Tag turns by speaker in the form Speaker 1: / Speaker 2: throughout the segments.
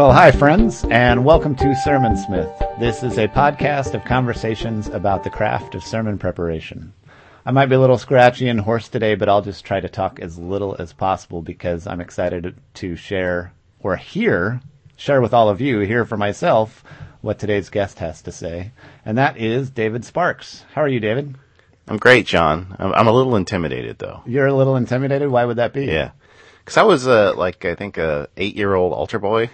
Speaker 1: Well, hi, friends, and welcome to Sermonsmith. This is a podcast of conversations about the craft of sermon preparation. I might be a little scratchy and hoarse today, but I'll just try to talk as little as possible because I'm excited to share with all of you, hear for myself what today's guest has to say, and that is David Sparks. How are you, David?
Speaker 2: I'm great, John. I'm a little intimidated, though.
Speaker 1: You're a little intimidated? Why would that be?
Speaker 2: Yeah. Because I was, I think, a 8-year-old altar boy,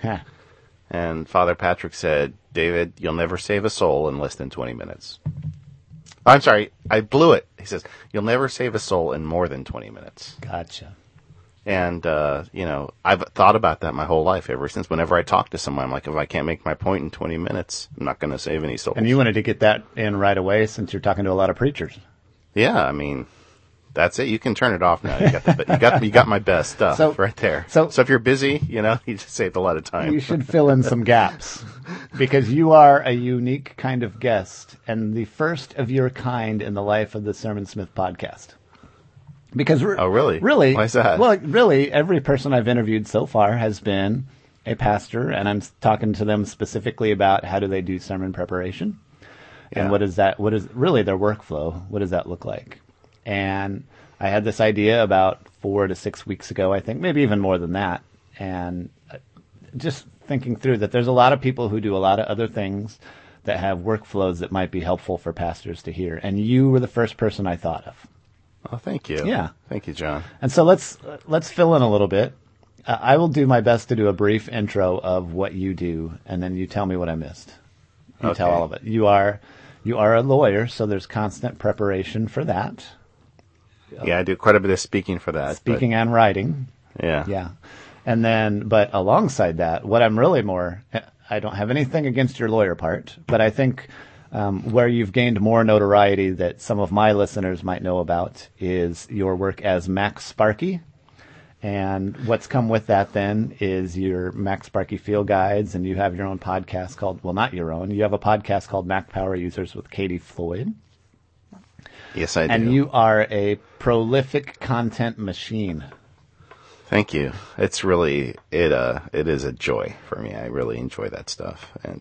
Speaker 2: and Father Patrick said, David, you'll never save a soul in less than 20 minutes. I'm sorry, I blew it. He says, you'll never save a soul in more than 20 minutes.
Speaker 1: Gotcha.
Speaker 2: And, I've thought about that my whole life ever since. Whenever I talk to someone, I'm like, if I can't make my point in 20 minutes, I'm not going to save any souls.
Speaker 1: And you wanted to get that in right away since you're talking to a lot of preachers.
Speaker 2: Yeah, I mean, that's it. You can turn it off now. You got my best stuff right there. So if you're busy, you just saved a lot of time.
Speaker 1: You should fill in some gaps because you are a unique kind of guest and the first of your kind in the life of the Sermonsmith podcast. Because
Speaker 2: really? Why is that?
Speaker 1: Well, really, every person I've interviewed so far has been a pastor, and I'm talking to them specifically about how do they do sermon preparation. And what is really their workflow? What does that look like? And I had this idea about 4 to 6 weeks ago, I think, maybe even more than that. And just thinking through that there's a lot of people who do a lot of other things that have workflows that might be helpful for pastors to hear. And you were the first person I thought of.
Speaker 2: Oh, thank you.
Speaker 1: Yeah.
Speaker 2: Thank you, John.
Speaker 1: And so let's fill in a little bit. I will do my best to do a brief intro of what you do, and then you tell me what I missed. You tell all of it. You are a lawyer, so there's constant preparation for that.
Speaker 2: Yeah, I do quite a bit of speaking for that.
Speaker 1: Speaking and writing.
Speaker 2: Yeah.
Speaker 1: Yeah. And then, but alongside that, what I'm really I don't have anything against your lawyer part, but I think where you've gained more notoriety that some of my listeners might know about is your work as Mac Sparky. And what's come with that then is your Mac Sparky Field Guides, and you have your own podcast called, well, not your own, you have a podcast called Mac Power Users with Katie Floyd.
Speaker 2: Yes, I do.
Speaker 1: And you are a prolific content machine.
Speaker 2: Thank you. It's really, it is a joy for me. I really enjoy that stuff. And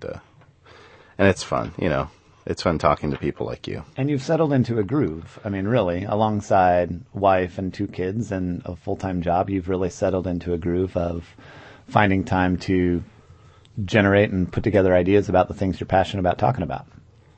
Speaker 2: it's fun, It's fun talking to people like you.
Speaker 1: And you've settled into a groove. I mean, really, alongside wife and 2 kids and a full-time job, you've really settled into a groove of finding time to generate and put together ideas about the things you're passionate about talking about.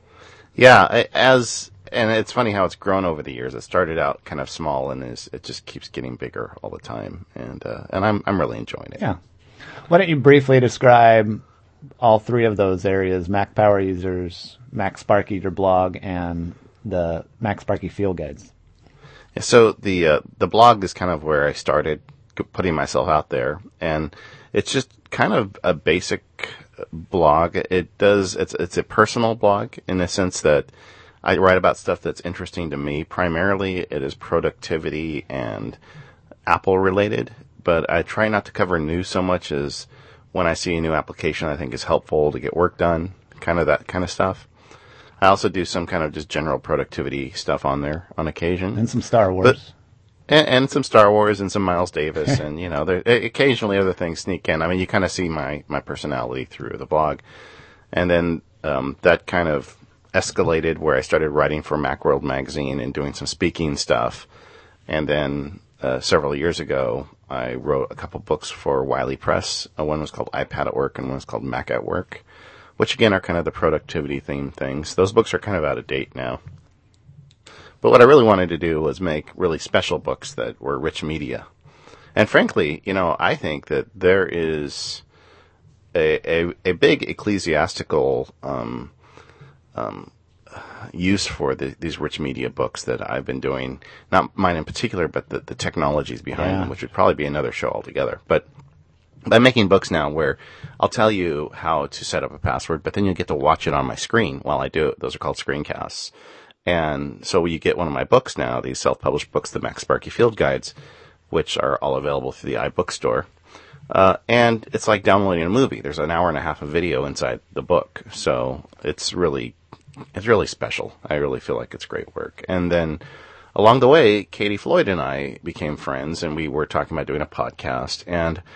Speaker 2: Yeah, and it's funny how it's grown over the years. It started out kind of small, and it just keeps getting bigger all the time. And I'm really enjoying it.
Speaker 1: Yeah. Why don't you briefly describe all 3 of those areas: Mac Power Users, Mac Sparky, your blog, and the Mac Sparky Field Guides?
Speaker 2: Yeah, so the blog is kind of where I started putting myself out there, and it's just kind of a basic blog. It's a personal blog in the sense that I write about stuff that's interesting to me. Primarily, it is productivity and Apple related, but I try not to cover news so much as when I see a new application I think is helpful to get work done, kind of that kind of stuff. I also do some kind of just general productivity stuff on there on occasion.
Speaker 1: And some Star Wars.
Speaker 2: And some Star Wars and some Miles Davis and, there occasionally other things sneak in. I mean, you kind of see my personality through the blog. And then that kind of escalated where I started writing for Macworld magazine and doing some speaking stuff. And then several years ago, I wrote a couple books for Wiley Press. One was called iPad at Work and one was called Mac at Work, which again are kind of the productivity themed things. Those books are kind of out of date now. But what I really wanted to do was make really special books that were rich media. And frankly, I think that there is a big ecclesiastical use for these rich media books that I've been doing, not mine in particular, but the technologies behind them, which would probably be another show altogether. But I'm making books now where I'll tell you how to set up a password, but then you'll get to watch it on my screen while I do it. Those are called screencasts. And so you get one of my books now, these self-published books, the Mac Sparky Field Guides, which are all available through the iBookstore. And it's like downloading a movie. There's an hour and a half of video inside the book. So it's really special. I really feel like it's great work. And then along the way, Katie Floyd and I became friends, and we were talking about doing a podcast. And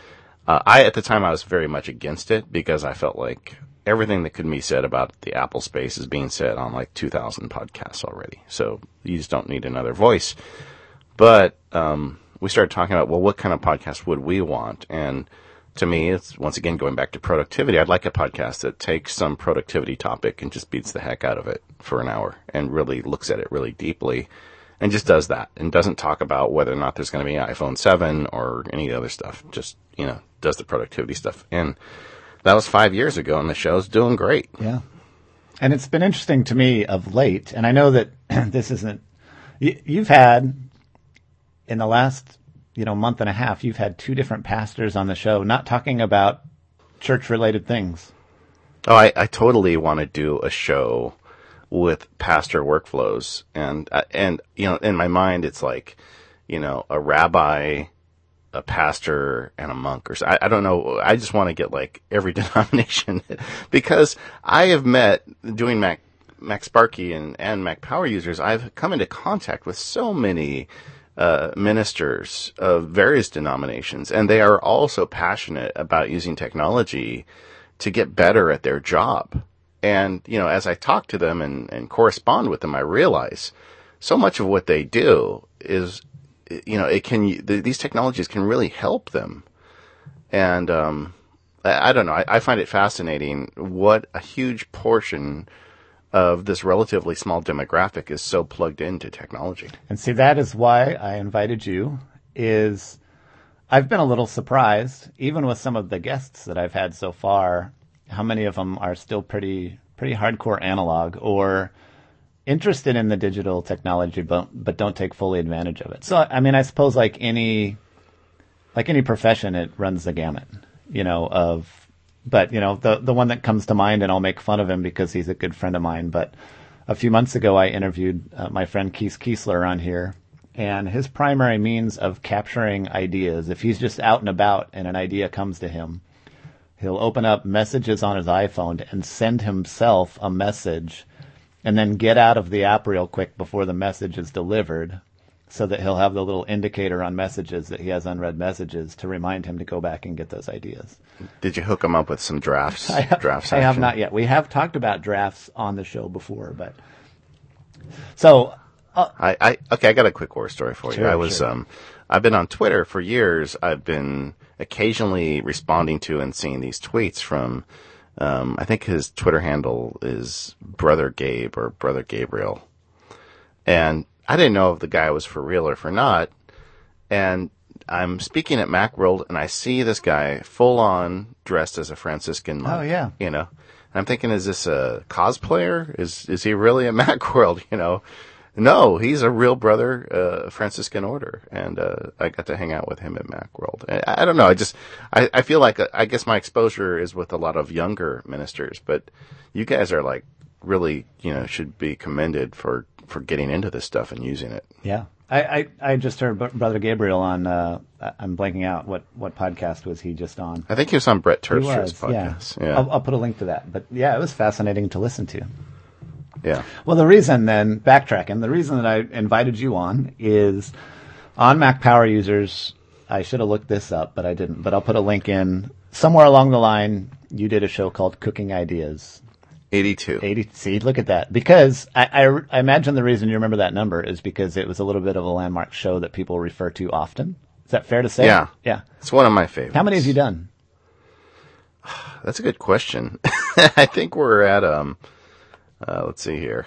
Speaker 2: At the time, I was very much against it because I felt like everything that could be said about the Apple space is being said on like 2,000 podcasts already. So you just don't need another voice. But we started talking about, well, what kind of podcast would we want? And to me, it's once again going back to productivity. I'd like a podcast that takes some productivity topic and just beats the heck out of it for an hour and really looks at it really deeply and just does that and doesn't talk about whether or not there's going to be an iPhone 7 or any other stuff. Just, does the productivity stuff. And that was 5 years ago, and the show's doing great.
Speaker 1: Yeah. And it's been interesting to me of late, and I know that this isn't, you've had, in the last, month and a half, you've had 2 different pastors on the show not talking about church-related things.
Speaker 2: Oh, I totally want to do a show with pastor workflows. And in my mind, it's like, a rabbi, a pastor, and a monk. Or I don't know. I just want to get like every denomination because I have met, doing Mac Sparky and Mac Power Users, I've come into contact with so many ministers of various denominations, and they are all so passionate about using technology to get better at their job. And, as I talk to them and correspond with them, I realize so much of what they do is, these technologies can really help them. And, I don't know. I find it fascinating what a huge portion of this relatively small demographic is so plugged into technology.
Speaker 1: And see, that is why I invited you, is I've been a little surprised, even with some of the guests that I've had so far, how many of them are still pretty hardcore analog or interested in the digital technology, but don't take fully advantage of it. So, I suppose like any profession, it runs the gamut, But, the one that comes to mind, and I'll make fun of him because he's a good friend of mine, but a few months ago I interviewed my friend Keith Kiesler on here, and his primary means of capturing ideas, if he's just out and about and an idea comes to him, he'll open up messages on his iPhone and send himself a message and then get out of the app real quick before the message is delivered, so that he'll have the little indicator on messages that he has unread messages to remind him to go back and get those ideas.
Speaker 2: Did you hook him up with some drafts?
Speaker 1: I have not yet. We have talked about drafts on the show before, but so
Speaker 2: I got a quick war story for you.
Speaker 1: Sure.
Speaker 2: I've been on Twitter for years. I've been occasionally responding to and seeing these tweets from I think his Twitter handle is Brother Gabe or Brother Gabriel. And I didn't know if the guy was for real or for not. And I'm speaking at Macworld, and I see this guy full on dressed as a Franciscan monk.
Speaker 1: Oh, yeah.
Speaker 2: And I'm thinking, is this a cosplayer? Is he really at Macworld? No, he's a real brother, Franciscan order. And I got to hang out with him at Macworld. I don't know. I feel like, I guess my exposure is with a lot of younger ministers, but you guys are like really, should be commended for getting into this stuff and using it.
Speaker 1: Yeah. I just heard Brother Gabriel on, I'm blanking out, what podcast was he just on?
Speaker 2: I think he was on Brett Terpster's podcast.
Speaker 1: Yeah. I'll put a link to that. But yeah, it was fascinating to listen to.
Speaker 2: Yeah.
Speaker 1: Well, the reason then, backtracking, the reason that I invited you on is on Mac Power Users, I should have looked this up, but I didn't. But I'll put a link in. Somewhere along the line, you did a show called Cooking Ideas.
Speaker 2: 82.
Speaker 1: See, look at that. Because I imagine the reason you remember that number is because it was a little bit of a landmark show that people refer to often. Is that fair to say?
Speaker 2: Yeah.
Speaker 1: Yeah.
Speaker 2: It's one of my favorites.
Speaker 1: How many have you done?
Speaker 2: That's a good question. I think we're at, let's see here.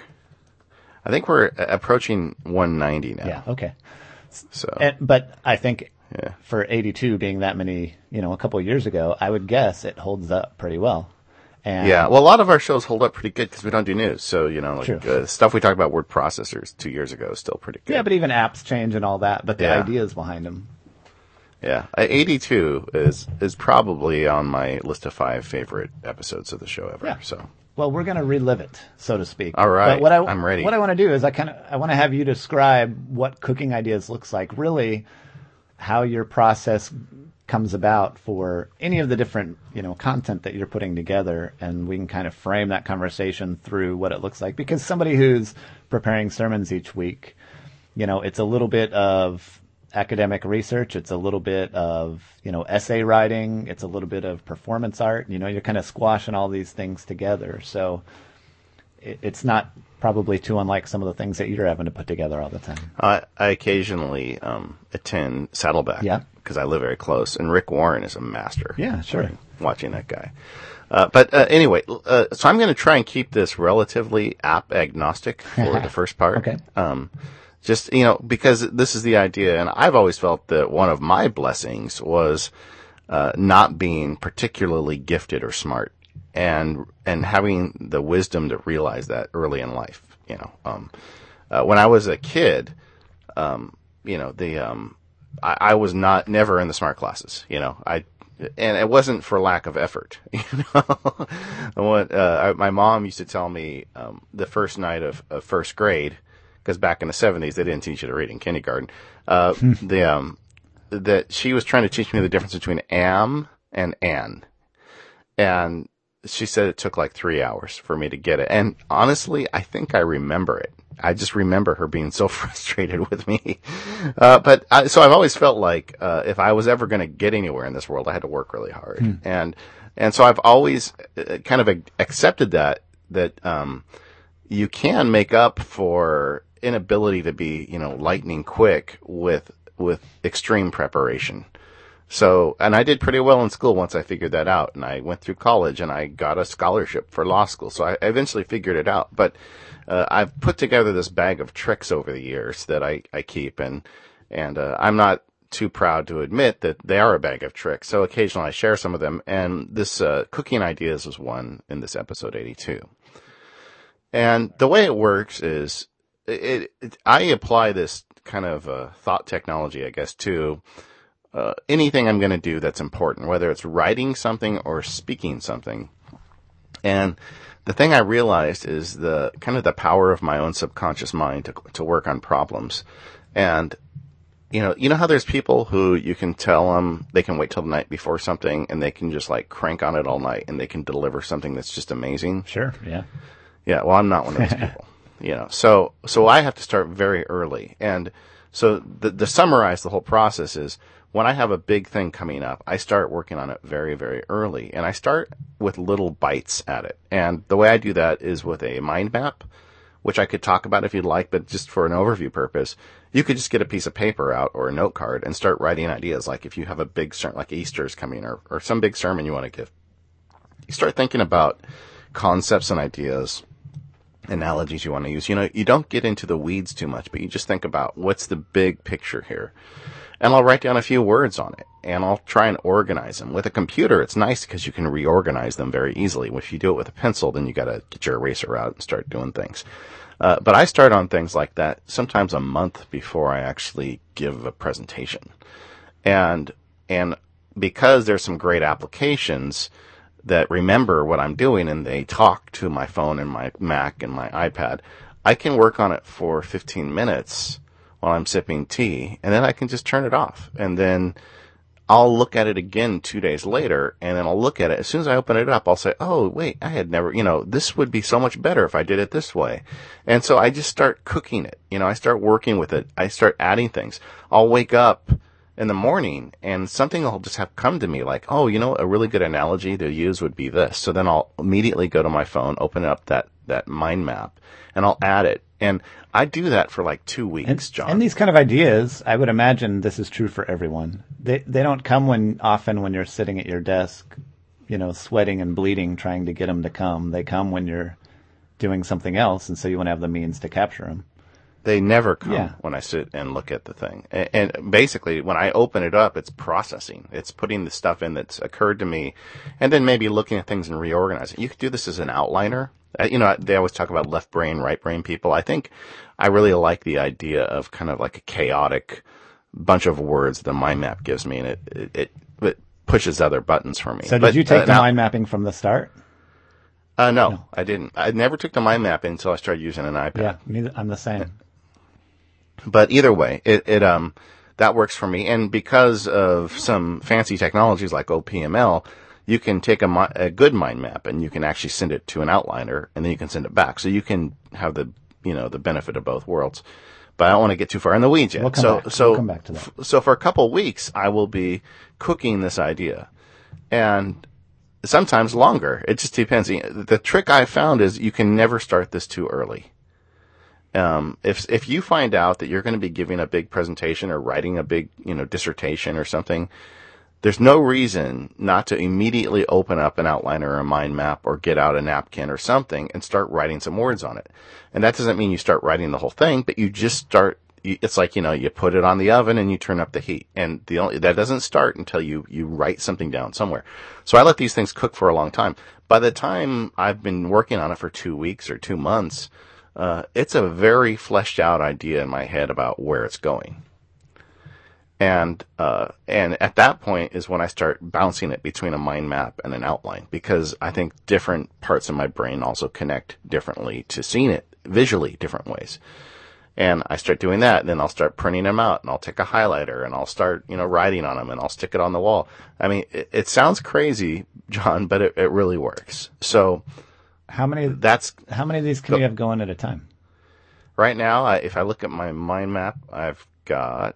Speaker 2: I think we're approaching 190 now.
Speaker 1: Yeah, okay.
Speaker 2: So,
Speaker 1: but I think for 82 being that many, a couple of years ago, I would guess it holds up pretty well. And
Speaker 2: yeah, well, a lot of our shows hold up pretty good because we don't do news. So,
Speaker 1: True.
Speaker 2: Stuff we talked about word processors 2 years ago is still pretty good.
Speaker 1: Yeah, but even apps change and all that, but the ideas behind them.
Speaker 2: Yeah, 82 is probably on my list of 5 favorite episodes of the show ever.
Speaker 1: Yeah.
Speaker 2: So,
Speaker 1: well, we're going to relive it, so to speak.
Speaker 2: All right,
Speaker 1: but
Speaker 2: I'm ready.
Speaker 1: What I want to do is I want to have you describe what Cooking Ideas looks like, really how your process comes about for any of the different, content that you're putting together, and we can kind of frame that conversation through what it looks like. Because somebody who's preparing sermons each week, it's a little bit of academic research. It's a little bit of, essay writing. It's a little bit of performance art. You're kind of squashing all these things together. So it's not probably too unlike some of the things that you're having to put together all the time.
Speaker 2: I occasionally attend Saddleback because I live very close, and Rick Warren is a master.
Speaker 1: Yeah, sure.
Speaker 2: Watching that guy. But anyway, so I'm going to try and keep this relatively app agnostic for the first part.
Speaker 1: Okay.
Speaker 2: Just, because this is the idea, and I've always felt that one of my blessings was not being particularly gifted or smart, and having the wisdom to realize that early in life. When I was a kid, I was never in the smart classes. And it wasn't for lack of effort. My mom used to tell me the first night of first grade, because back in the 70s they didn't teach you to read in kindergarten, that she was trying to teach me the difference between am and an. And she said it took like 3 hours for me to get it. And honestly, I think I remember it. I just remember her being so frustrated with me. So I've always felt like, if I was ever going to get anywhere in this world, I had to work really hard. And so I've always kind of accepted that you can make up for inability to be, lightning quick with extreme preparation. So, and I did pretty well in school once I figured that out, and I went through college and I got a scholarship for law school. So I eventually figured it out, but I've put together this bag of tricks over the years that I keep, and I'm not too proud to admit that they are a bag of tricks. So occasionally I share some of them, and this cooking ideas was one in this episode 82. And the way it works is I apply this kind of thought technology, I guess, to anything I'm going to do that's important, whether it's writing something or speaking something. And the thing I realized is the power of my own subconscious mind to work on problems. And, you know how there's people who you can tell them they can wait till the night before something and they can just like crank on it all night and they can deliver something that's just amazing?
Speaker 1: Sure. Yeah.
Speaker 2: Yeah. Well, I'm not one of those people, so I have to start very early. And so the summarize the whole process is, when I have a big thing coming up, I start working on it very, very early. And I start with little bites at it. And the way I do that is with a mind map, which I could talk about if you'd like, but just for an overview purpose, you could just get a piece of paper out or a note card and start writing ideas. Like if you have a big sermon, like Easter's coming, or some big sermon you want to give, you start thinking about concepts and ideas, analogies you want to use. You don't get into the weeds too much, but you just think about what's the big picture here. And I'll write down a few words on it, and I'll try and organize them. With a computer, it's nice because you can reorganize them very easily. If you do it with a pencil, then you got to get your eraser out and start doing things. But I start on things like that sometimes a month before I actually give a presentation. And because there's some great applications that remember what I'm doing and they talk to my phone and my Mac and my iPad, I can work on it for 15 minutes while I'm sipping tea, and then I can just turn it off. And then I'll look at it again 2 days later, and then I'll look at it. As soon as I open it up, I'll say, oh, wait, I had never, this would be so much better if I did it this way. And so I just start cooking it. I start working with it. I start adding things. I'll wake up in the morning, and something will just have come to me like, oh, a really good analogy to use would be this. So then I'll immediately go to my phone, open up that mind map, and I'll add it. And I do that for like 2 weeks, John.
Speaker 1: And these kind of ideas, I would imagine this is true for everyone. They don't come often when you're sitting at your desk, sweating and bleeding trying to get them to come. They come when you're doing something else, and so you want to have the means to capture them.
Speaker 2: They never come when I sit and look at the thing. And basically, when I open it up, it's processing. It's putting the stuff in that's occurred to me, and then maybe looking at things and reorganizing. You could do this as an outliner. They always talk about left brain, right brain people. I think I really like the idea of kind of like a chaotic bunch of words the mind map gives me, and it pushes other buttons for me.
Speaker 1: So did you take the mind mapping from the start?
Speaker 2: No, I didn't. I never took the mind map until I started using an iPad.
Speaker 1: Yeah, I'm the same.
Speaker 2: But either way, that works for me. And because of some fancy technologies like OPML, you can take a good mind map and you can actually send it to an outliner, and then you can send it back. So you can have the benefit of both worlds. but I don't want to get too far in the weeds yet.
Speaker 1: We'll come back to that.
Speaker 2: So for a couple of weeks, I will be cooking this idea, and sometimes longer. It just depends. The trick I found is you can never start this too early. If you find out that you're going to be giving a big presentation or writing a big, dissertation or something, there's no reason not to immediately open up an outline or a mind map or get out a napkin or something and start writing some words on it. And that doesn't mean you start writing the whole thing, but you just start. It's like, you put it on the oven and you turn up the heat, and that doesn't start until you write something down somewhere. So I let these things cook for a long time. By the time I've been working on it for 2 weeks or 2 months, it's a very fleshed out idea in my head about where it's going. And at that point is when I start bouncing it between a mind map and an outline, because I think different parts of my brain also connect differently to seeing it visually different ways. And I start doing that, and then I'll start printing them out, and I'll take a highlighter, and I'll start, writing on them, and I'll stick it on the wall. I mean, it sounds crazy, John, but it really works. So,
Speaker 1: how many of these can you have going at a time?
Speaker 2: Right now, if I look at my mind map, I've got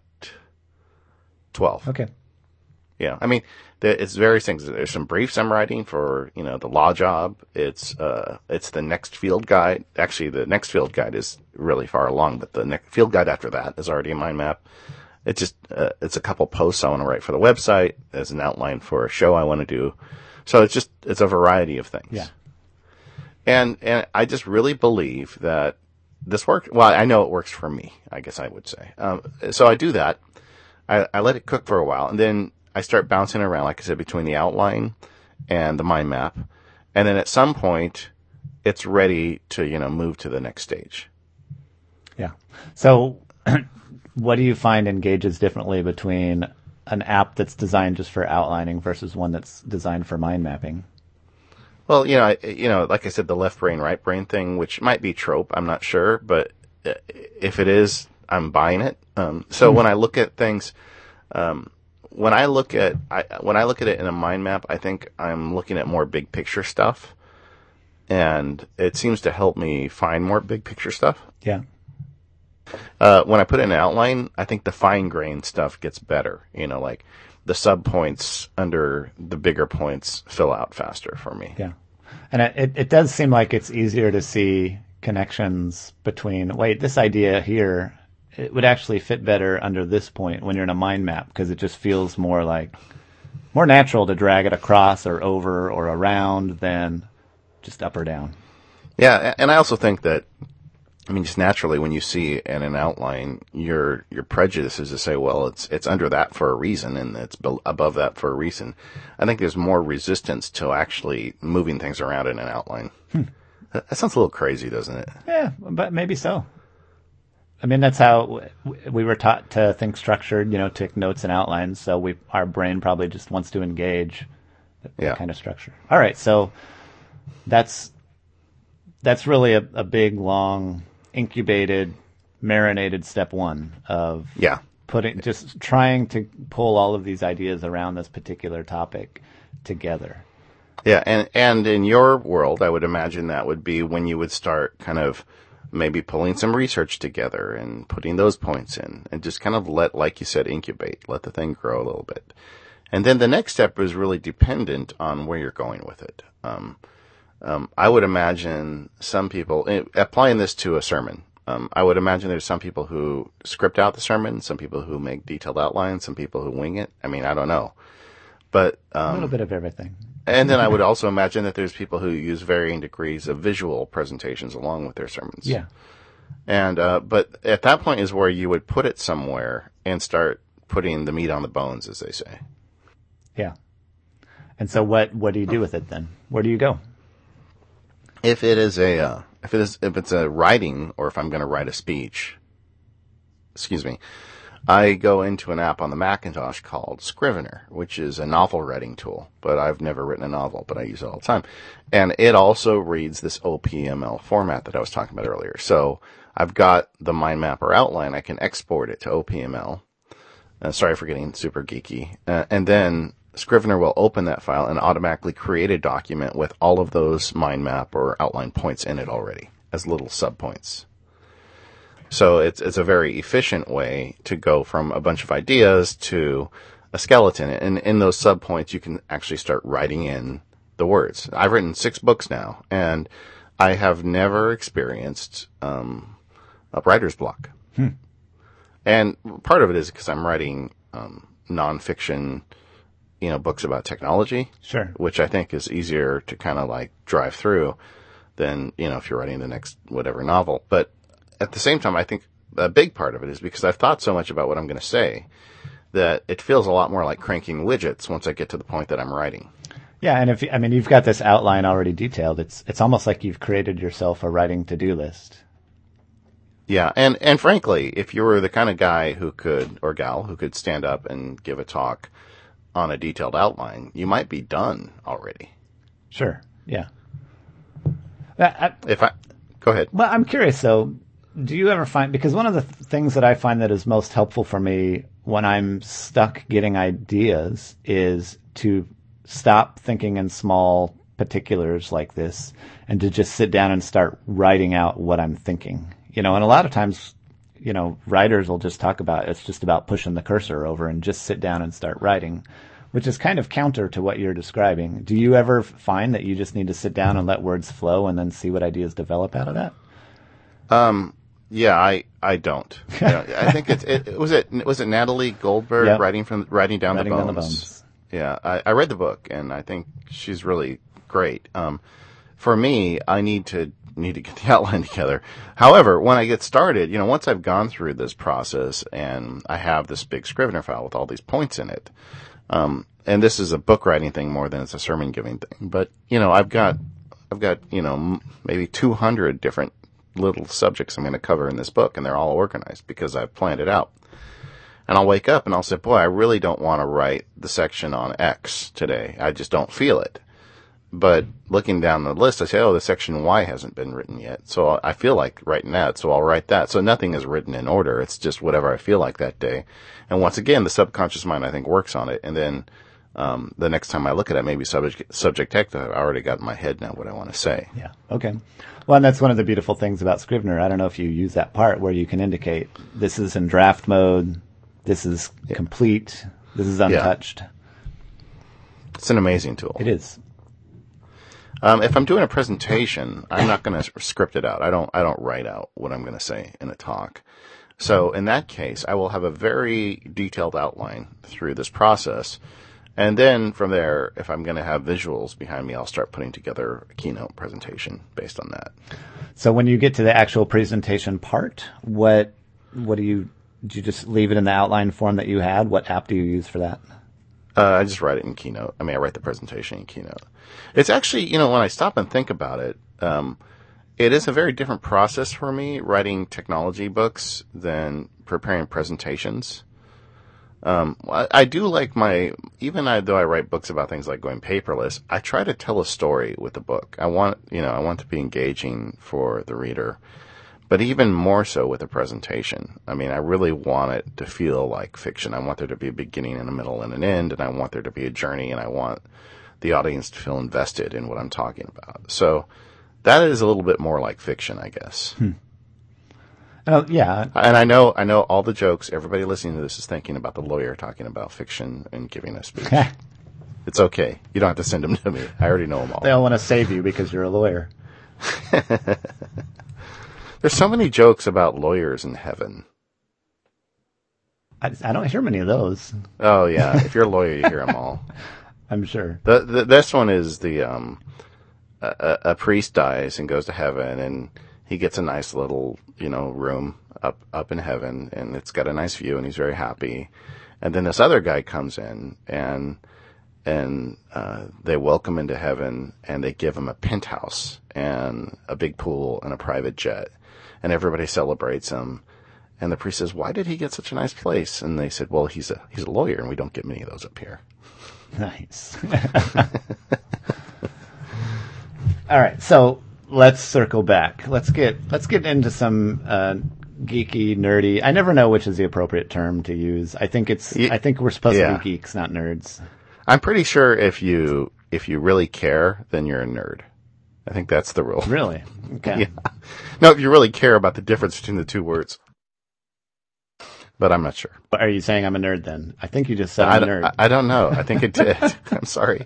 Speaker 2: 12.
Speaker 1: Okay.
Speaker 2: Yeah, I mean, it's various things. There's some briefs I'm writing for, the law job. It's the next field guide. Actually, the next field guide is really far along, but the next field guide after that is already a mind map. It's just, it's a couple posts I want to write for the website as an outline for a show I want to do. So it's a variety of things.
Speaker 1: Yeah.
Speaker 2: And I just really believe that this works. Well, I know it works for me, I guess I would say. So I do that. I let it cook for a while, and then I start bouncing around, like I said, between the outline and the mind map. And then at some point, it's ready to, move to the next stage.
Speaker 1: Yeah. So what do you find engages differently between an app that's designed just for outlining versus one that's designed for mind mapping?
Speaker 2: Well, like I said, the left brain, right brain thing, which might be trope, I'm not sure, but if it is, I'm buying it. So when I look at things, when I look at it in a mind map, I think I'm looking at more big picture stuff, and it seems to help me find more big picture stuff.
Speaker 1: Yeah.
Speaker 2: When I put it in an outline, I think the fine grained stuff gets better. Like the sub points under the bigger points fill out faster for me.
Speaker 1: Yeah. And it does seem like it's easier to see connections between, this idea here, it would actually fit better under this point when you're in a mind map, because it just feels more natural to drag it across or over or around than just up or down.
Speaker 2: Yeah, and I also think that, just naturally when you see in an outline, your prejudice is to say, well, it's under that for a reason, and it's above that for a reason. I think there's more resistance to actually moving things around in an outline. That sounds a little crazy, doesn't it?
Speaker 1: Yeah, but maybe so. That's how we were taught to think structured, take notes and outlines. So our brain probably just wants to engage that kind of structure. All right, so that's really a big, long, incubated, marinated step one of just trying to pull all of these ideas around this particular topic together.
Speaker 2: Yeah, and in your world, I would imagine that would be when you would start kind of maybe pulling some research together and putting those points in, and just kind of like you said, incubate, let the thing grow a little bit. And then the next step is really dependent on where you're going with it. I would imagine some people, applying this to a sermon, I would imagine there's some people who script out the sermon, some people who make detailed outlines, some people who wing it. I don't know. But
Speaker 1: a little bit of everything.
Speaker 2: And then I would also imagine that there's people who use varying degrees of visual presentations along with their sermons.
Speaker 1: Yeah.
Speaker 2: And but at that point is where you would put it somewhere and start putting the meat on the bones, as they say.
Speaker 1: Yeah. And so what do you do with it then? Where do you go?
Speaker 2: If it's a writing, or if I'm going to write a speech, I go into an app on the Macintosh called Scrivener, which is a novel writing tool, but I've never written a novel, but I use it all the time. And it also reads this OPML format that I was talking about earlier. So I've got the mind map or outline. I can export it to OPML. Sorry for getting super geeky. And then Scrivener will open that file and automatically create a document with all of those mind map or outline points in it already as little subpoints. So it's a very efficient way to go from a bunch of ideas to a skeleton. And in those subpoints, you can actually start writing in the words. I've written 6 books now, and I have never experienced a writer's block. And part of it is because I'm writing nonfiction, books about technology.
Speaker 1: Sure.
Speaker 2: Which I think is easier to kind of like drive through than, if you're writing the next whatever novel. But at the same time, I think a big part of it is because I've thought so much about what I'm going to say that it feels a lot more like cranking widgets once I get to the point that I'm writing.
Speaker 1: Yeah, and you've got this outline already detailed. It's almost like you've created yourself a writing to-do list.
Speaker 2: Yeah, and frankly, if you were the kind of guy or gal who could stand up and give a talk on a detailed outline, you might be done already.
Speaker 1: Sure. Yeah.
Speaker 2: Go ahead.
Speaker 1: Well, I'm curious though. Do you ever find, because one of the things that I find that is most helpful for me when I'm stuck getting ideas is to stop thinking in small particulars like this and to just sit down and start writing out what I'm thinking. And a lot of times, writers will just talk about, it's just about pushing the cursor over and just sit down and start writing, which is kind of counter to what you're describing. Do you ever find that you just need to sit down and let words flow and then see what ideas develop out of that?
Speaker 2: Yeah, I don't. I think was it Natalie Goldberg
Speaker 1: Yep.
Speaker 2: writing down the
Speaker 1: bones.
Speaker 2: Yeah, I read the book and I think she's really great. For me, I need to get the outline together. However, when I get started, once I've gone through this process and I have this big Scrivener file with all these points in it, and this is a book writing thing more than it's a sermon giving thing. But I've got maybe 200 different little subjects I'm going to cover in this book, and they're all organized because I've planned it out. And I'll wake up and I'll say, boy, I really don't want to write the section on X today. I just don't feel it. But looking down the list, I say, the section Y hasn't been written yet. So I feel like writing that, so I'll write that. So nothing is written in order. It's just whatever I feel like that day. And once again, the subconscious mind, I think, works on it. And then the next time I look at it, maybe subject text, I've already got in my head now what I want to say.
Speaker 1: Yeah. Okay. Well, and that's one of the beautiful things about Scrivener. I don't know if you use that part where you can indicate this is in draft mode, this is complete, this is untouched.
Speaker 2: Yeah. It's an amazing tool.
Speaker 1: It is.
Speaker 2: If I'm doing a presentation, I'm not going to script it out. I don't write out what I'm going to say in a talk. So in that case, I will have a very detailed outline through this process. And then from there, if I'm going to have visuals behind me, I'll start putting together a keynote presentation based on that.
Speaker 1: So when you get to the actual presentation part, what do you just leave it in the outline form that you had? What app do you use for that?
Speaker 2: I just write it in Keynote. I write the presentation in Keynote. It's actually, when I stop and think about it, it is a very different process for me writing technology books than preparing presentations. I do like though I write books about things like going paperless, I try to tell a story with the book. I want to be engaging for the reader, but even more so with a presentation. I really want it to feel like fiction. I want there to be a beginning and a middle and an end, and I want there to be a journey, and I want the audience to feel invested in what I'm talking about. So that is a little bit more like fiction, I guess.
Speaker 1: Yeah.
Speaker 2: And I know all the jokes. Everybody listening to this is thinking about the lawyer talking about fiction and giving a speech. It's okay. You don't have to send them to me. I already know them all.
Speaker 1: They all want to save you because you're a lawyer.
Speaker 2: There's so many jokes about lawyers in heaven.
Speaker 1: I don't hear many of those.
Speaker 2: Oh, yeah. If you're a lawyer, you hear them all.
Speaker 1: I'm sure.
Speaker 2: This one is a priest dies and goes to heaven, and he gets a nice little, room up in heaven, and it's got a nice view, and he's very happy. And then this other guy comes in, and they welcome him to heaven, and they give him a penthouse and a big pool and a private jet, and everybody celebrates him. And the priest says, "Why did he get such a nice place?" And they said, "Well, he's a lawyer, and we don't get many of those up here."
Speaker 1: Nice. All right, so let's circle back. Let's get into some geeky, nerdy. I never know which is the appropriate term to use. I think we're supposed to be geeks, not nerds.
Speaker 2: I'm pretty sure if you really care, then you're a nerd. I think that's the rule.
Speaker 1: Really? Okay.
Speaker 2: Yeah. No, if you really care about the difference between the two words. But I'm not sure.
Speaker 1: Are you saying I'm a nerd then? I think you just said I'm a nerd.
Speaker 2: I don't know. I think it did. I'm sorry.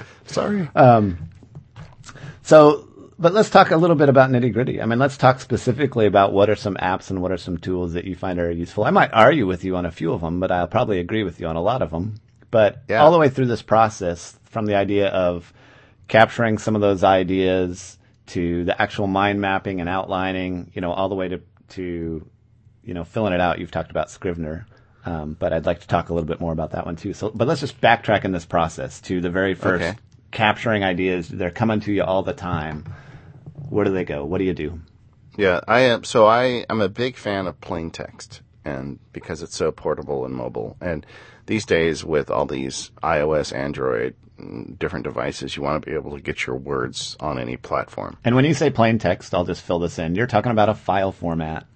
Speaker 1: But let's talk a little bit about nitty gritty. I mean, let's talk specifically about what are some apps and what are some tools that you find are useful. I might argue with you on a few of them, but I'll probably agree with you on a lot of them. But all the way through this process, from the idea of capturing some of those ideas to the actual mind mapping and outlining, all the way to filling it out. You've talked about Scrivener, but I'd like to talk a little bit more about that one too. But let's just backtrack in this process to the very first capturing ideas. They're coming to you all the time. Where do they go? What do you do?
Speaker 2: Yeah, I am. So I'm a big fan of plain text, and because it's so portable and mobile. And these days, with all these iOS, Android, different devices, you want to be able to get your words on any platform.
Speaker 1: And when you say plain text, I'll just fill this in. You're talking about a file format.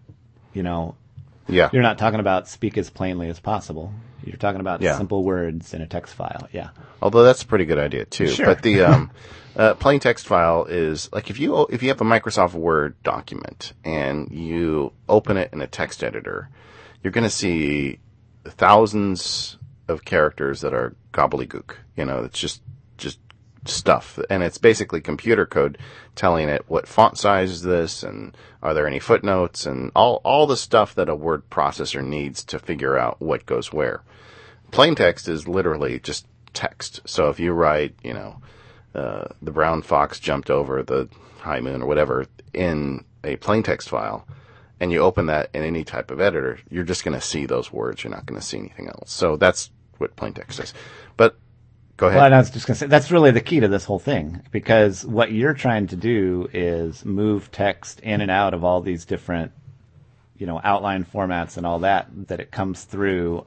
Speaker 2: Yeah.
Speaker 1: You're not talking about speak as plainly as possible. You're talking about simple words in a text file. Yeah.
Speaker 2: Although that's a pretty good idea too.
Speaker 1: Sure.
Speaker 2: But the plain text file is like if you have a Microsoft Word document and you open it in a text editor, you're going to see thousands of characters that are gobbledygook. It's just stuff, and it's basically computer code telling it what font size is this, and are there any footnotes, and all the stuff that a word processor needs to figure out what goes where. Plain text is literally just text. So if you write, the brown fox jumped over the high moon or whatever in a plain text file, and you open that in any type of editor, you're just going to see those words. You're not going to see anything else. So that's what plain text is. But go ahead.
Speaker 1: Well, I was just going to say, that's really the key to this whole thing, because what you're trying to do is move text in and out of all these different, outline formats and all that it comes through.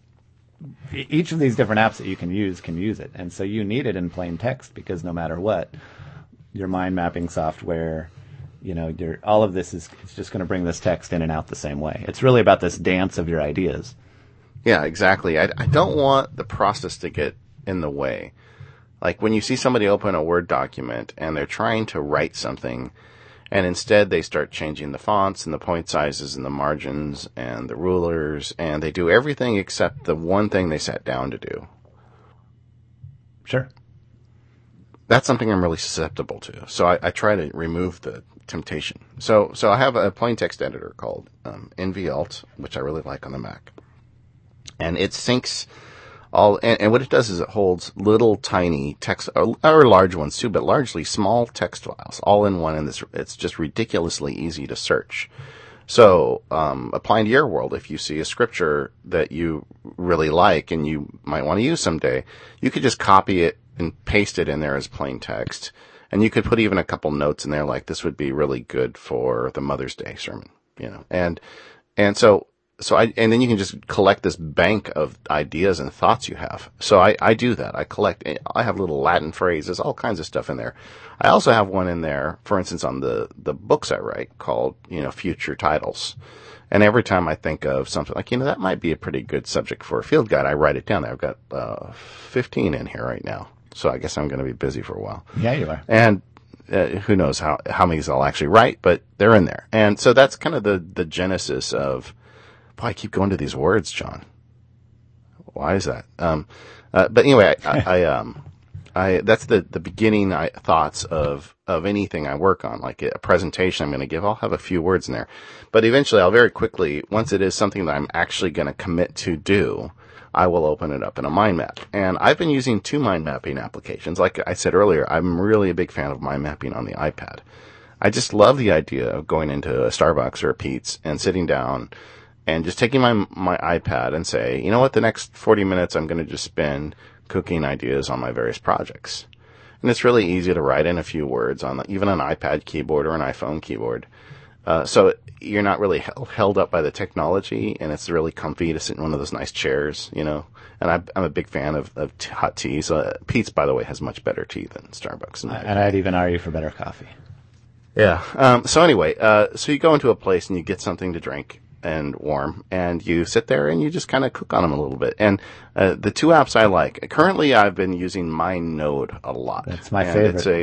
Speaker 1: Each of these different apps that you can use it. And so you need it in plain text, because no matter what, your mind mapping software, all of this it's just going to bring this text in and out the same way. It's really about this dance of your ideas.
Speaker 2: Yeah, exactly. I don't want the process to get in the way. Like when you see somebody open a Word document and they're trying to write something, and instead they start changing the fonts and the point sizes and the margins and the rulers, and they do everything except the one thing they sat down to do.
Speaker 1: Sure.
Speaker 2: That's something I'm really susceptible to. So I try to remove the temptation. So I have a plain text editor called NVAlt, which I really like on the Mac. And it syncs all, and what it does is it holds little tiny text, or large ones too, but largely small text files, all in one, and it's just ridiculously easy to search. So, applying to your world, if you see a scripture that you really like and you might want to use someday, you could just copy it and paste it in there as plain text. And you could put even a couple notes in there, like this would be really good for the Mother's Day sermon, and then you can just collect this bank of ideas and thoughts you have. So I do that. I have little Latin phrases, all kinds of stuff in there. I also have one in there, for instance, on the books I write called, future titles. And every time I think of something like, that might be a pretty good subject for a field guide, I write it down. I've got 15 in here right now. So I guess I'm going to be busy for a while.
Speaker 1: Yeah, you are.
Speaker 2: And who knows how many I'll actually write, but they're in there. And so that's kind of the genesis of, boy, I keep going to these words, John. Why is that? But anyway, I that's the beginning thoughts of anything I work on, like a presentation I'm going to give. I'll have a few words in there, but eventually I'll very quickly, once it is something that I'm actually going to commit to do, I will open it up in a mind map. And I've been using 2 mind mapping applications. Like I said earlier, I'm really a big fan of mind mapping on the iPad. I just love the idea of going into a Starbucks or a Pete's and sitting down and just taking my iPad and say, you know what, the next 40 minutes I'm going to just spend cooking ideas on my various projects. And it's really easy to write in a few words on even an iPad keyboard or an iPhone keyboard. So you're not really held up by the technology, and it's really comfy to sit in one of those nice chairs, And I'm a big fan of hot tea. So Pete's, by the way, has much better tea than Starbucks.
Speaker 1: And I'd even argue for better coffee.
Speaker 2: Yeah. So anyway, so you go into a place and you get something to drink and warm, and you sit there and you just kind of cook on them a little bit. And the 2 apps I like, currently I've been using MindNode a lot.
Speaker 1: That's my favorite.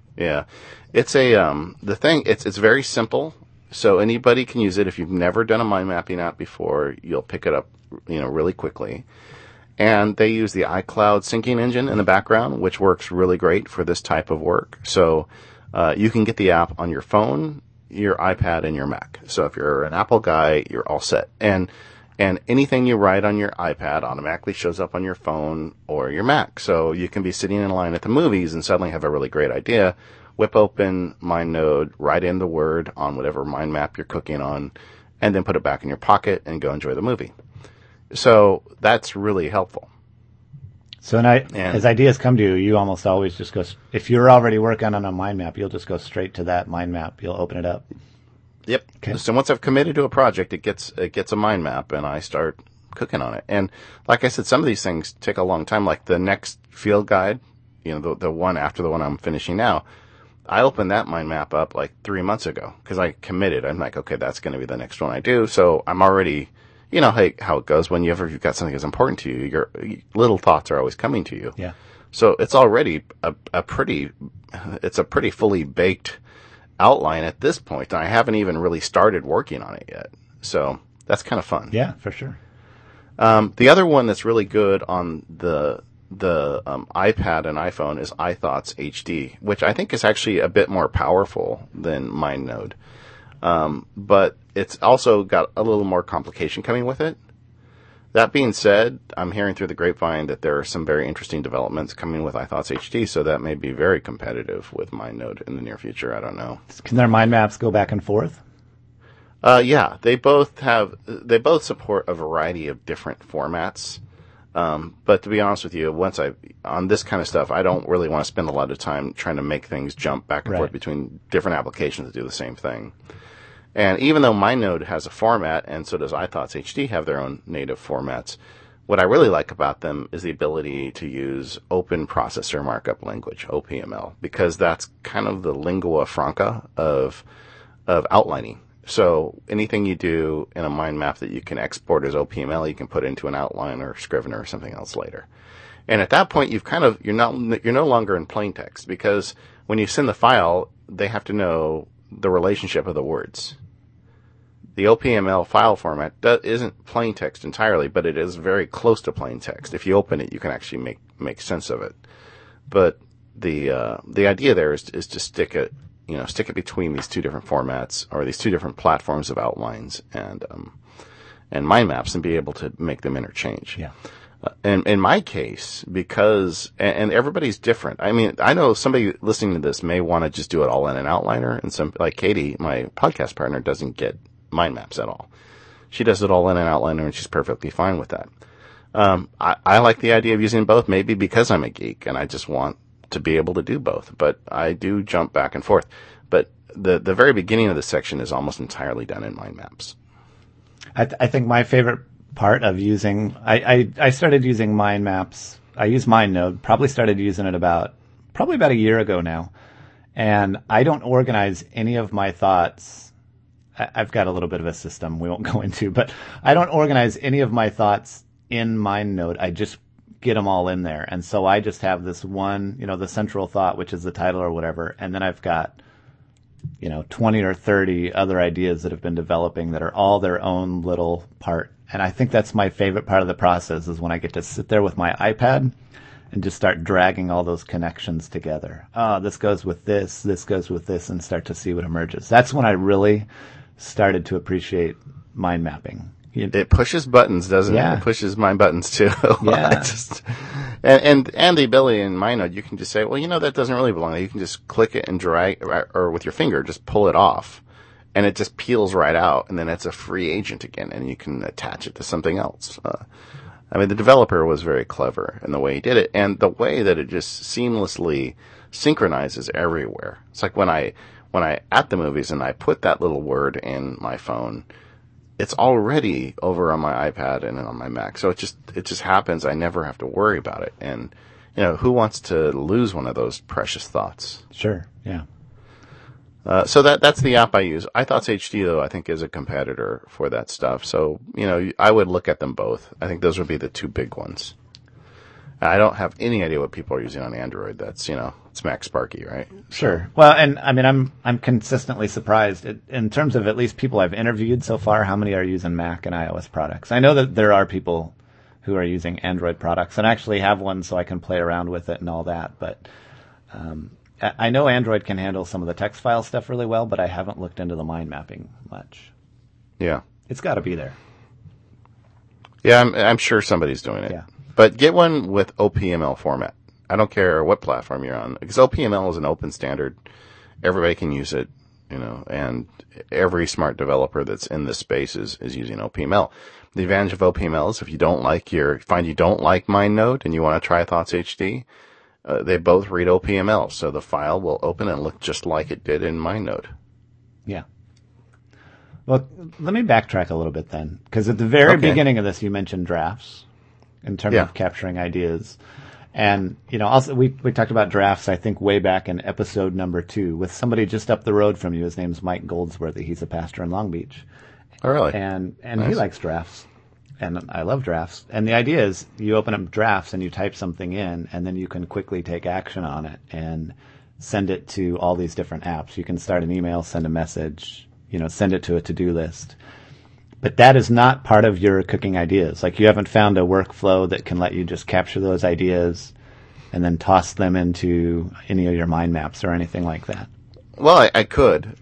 Speaker 2: Yeah. It's it's very simple. So anybody can use it. If you've never done a mind mapping app before, you'll pick it up, really quickly. And they use the iCloud syncing engine in the background, which works really great for this type of work. So, you can get the app on your phone, your iPad, and your Mac. So if you're an Apple guy, you're all set. And anything you write on your iPad automatically shows up on your phone or your Mac. So you can be sitting in line at the movies and suddenly have a really great idea. Whip open MindNode, write in the word on whatever mind map you're cooking on, and then put it back in your pocket and go enjoy the movie. So that's really helpful.
Speaker 1: So as ideas come to you, you almost always just go, if you're already working on a mind map, you'll just go straight to that mind map. You'll open it up.
Speaker 2: Yep. Okay. So once I've committed to a project, it gets a mind map, and I start cooking on it. And like I said, some of these things take a long time. Like the next field guide, the one after the one I'm finishing now, I opened that mind map up like 3 months ago because I committed. I'm like, okay, that's going to be the next one I do. So I'm already, how it goes when you've got something that's important to you. Your little thoughts are always coming to you.
Speaker 1: Yeah.
Speaker 2: So it's already a pretty fully baked outline at this point, and I haven't even really started working on it yet. So that's kind of fun.
Speaker 1: Yeah, for sure.
Speaker 2: The other one that's really good on the iPad and iPhone is iThoughts HD, which I think is actually a bit more powerful than MindNode. But it's also got a little more complication coming with it. That being said, I'm hearing through the grapevine that there are some very interesting developments coming with iThoughts HD, so that may be very competitive with MindNode in the near future. I don't know.
Speaker 1: Can their mind maps go back and forth?
Speaker 2: Yeah, they both support a variety of different formats. But to be honest with you, on this kind of stuff, I don't really want to spend a lot of time trying to make things jump back and forth between different applications that do the same thing. And even though MindNode has a format, and so does iThoughts HD have their own native formats, what I really like about them is the ability to use Open Processor Markup Language, OPML, because that's kind of the lingua franca of outlining. So anything you do in a mind map that you can export as OPML, you can put into an outline or Scrivener or something else later. And at that point, you're no longer in plain text, because when you send the file, they have to know the relationship of the words. The OPML file format isn't plain text entirely, but it is very close to plain text. If you open it, you can actually make sense of it. But the idea there is to stick it between these two different formats or these two different platforms of outlines and mind maps and be able to make them interchange.
Speaker 1: Yeah.
Speaker 2: And in my case, because everybody's different. I mean, I know somebody listening to this may want to just do it all in an outliner, and some, like Katie, my podcast partner, doesn't get mind maps at all. She does it all in an outliner, and she's perfectly fine with that. I like the idea of using both, maybe because I'm a geek and I just want to be able to do both, but I do jump back and forth. But the very beginning of the section is almost entirely done in mind maps.
Speaker 1: I think my favorite part of using, I started using mind maps. I use MindNode, probably started using it about a year ago now. And I don't organize any of my thoughts. I've got a little bit of a system we won't go into, but I don't organize any of my thoughts in MindNode. I just get them all in there. And so I just have this one, the central thought, which is the title or whatever. And then I've got, 20 or 30 other ideas that have been developing that are all their own little part. And I think that's my favorite part of the process is when I get to sit there with my iPad and just start dragging all those connections together. Oh, this goes with this goes with this, and start to see what emerges. That's when I really started to appreciate mind mapping.
Speaker 2: It pushes buttons, doesn't it? It pushes my buttons too.
Speaker 1: Yeah.
Speaker 2: and the ability in MindNode, you can just say, well, that doesn't really belong there. You can just click it and drag, or with your finger, just pull it off. And it just peels right out, and then it's a free agent again, and you can attach it to something else. The developer was very clever in the way he did it, and the way that it just seamlessly synchronizes everywhere. It's like when I at the movies and I put that little word in my phone, it's already over on my iPad and on my Mac. So it just happens. I never have to worry about it. And who wants to lose one of those precious thoughts?
Speaker 1: Sure. Yeah.
Speaker 2: So that's the app I use. iThoughts HD, though, I think is a competitor for that stuff. So, I would look at them both. I think those would be the two big ones. I don't have any idea what people are using on Android. That's, it's Mac Sparky, right?
Speaker 1: Sure. Well, and I mean, I'm consistently surprised in terms of at least people I've interviewed so far, how many are using Mac and iOS products. I know that there are people who are using Android products, and I actually have one so I can play around with it and all that. But I know Android can handle some of the text file stuff really well, but I haven't looked into the mind mapping much.
Speaker 2: Yeah.
Speaker 1: It's got to be there.
Speaker 2: Yeah, I'm sure somebody's doing it.
Speaker 1: Yeah.
Speaker 2: But get one with OPML format. I don't care what platform you're on, because OPML is an open standard. Everybody can use it, and every smart developer that's in this space is using OPML. The advantage of OPML is if you don't like find you don't like MindNode and you want to try Thoughts HD, they both read OPML, so the file will open and look just like it did in MindNode.
Speaker 1: Yeah. Well, let me backtrack a little bit then, because at the very beginning of this, you mentioned drafts in terms of capturing ideas. And, also we talked about drafts, I think, way back in episode number 2 with somebody just up the road from you. His name's Mike Goldsworthy. He's a pastor in Long Beach.
Speaker 2: Oh, really?
Speaker 1: And
Speaker 2: nice.
Speaker 1: He likes drafts. And I love drafts. And the idea is you open up drafts and you type something in, and then you can quickly take action on it and send it to all these different apps. You can start an email, send a message, send it to a to-do list. But that is not part of your cooking ideas. Like, you haven't found a workflow that can let you just capture those ideas and then toss them into any of your mind maps or anything like that.
Speaker 2: Well, I could.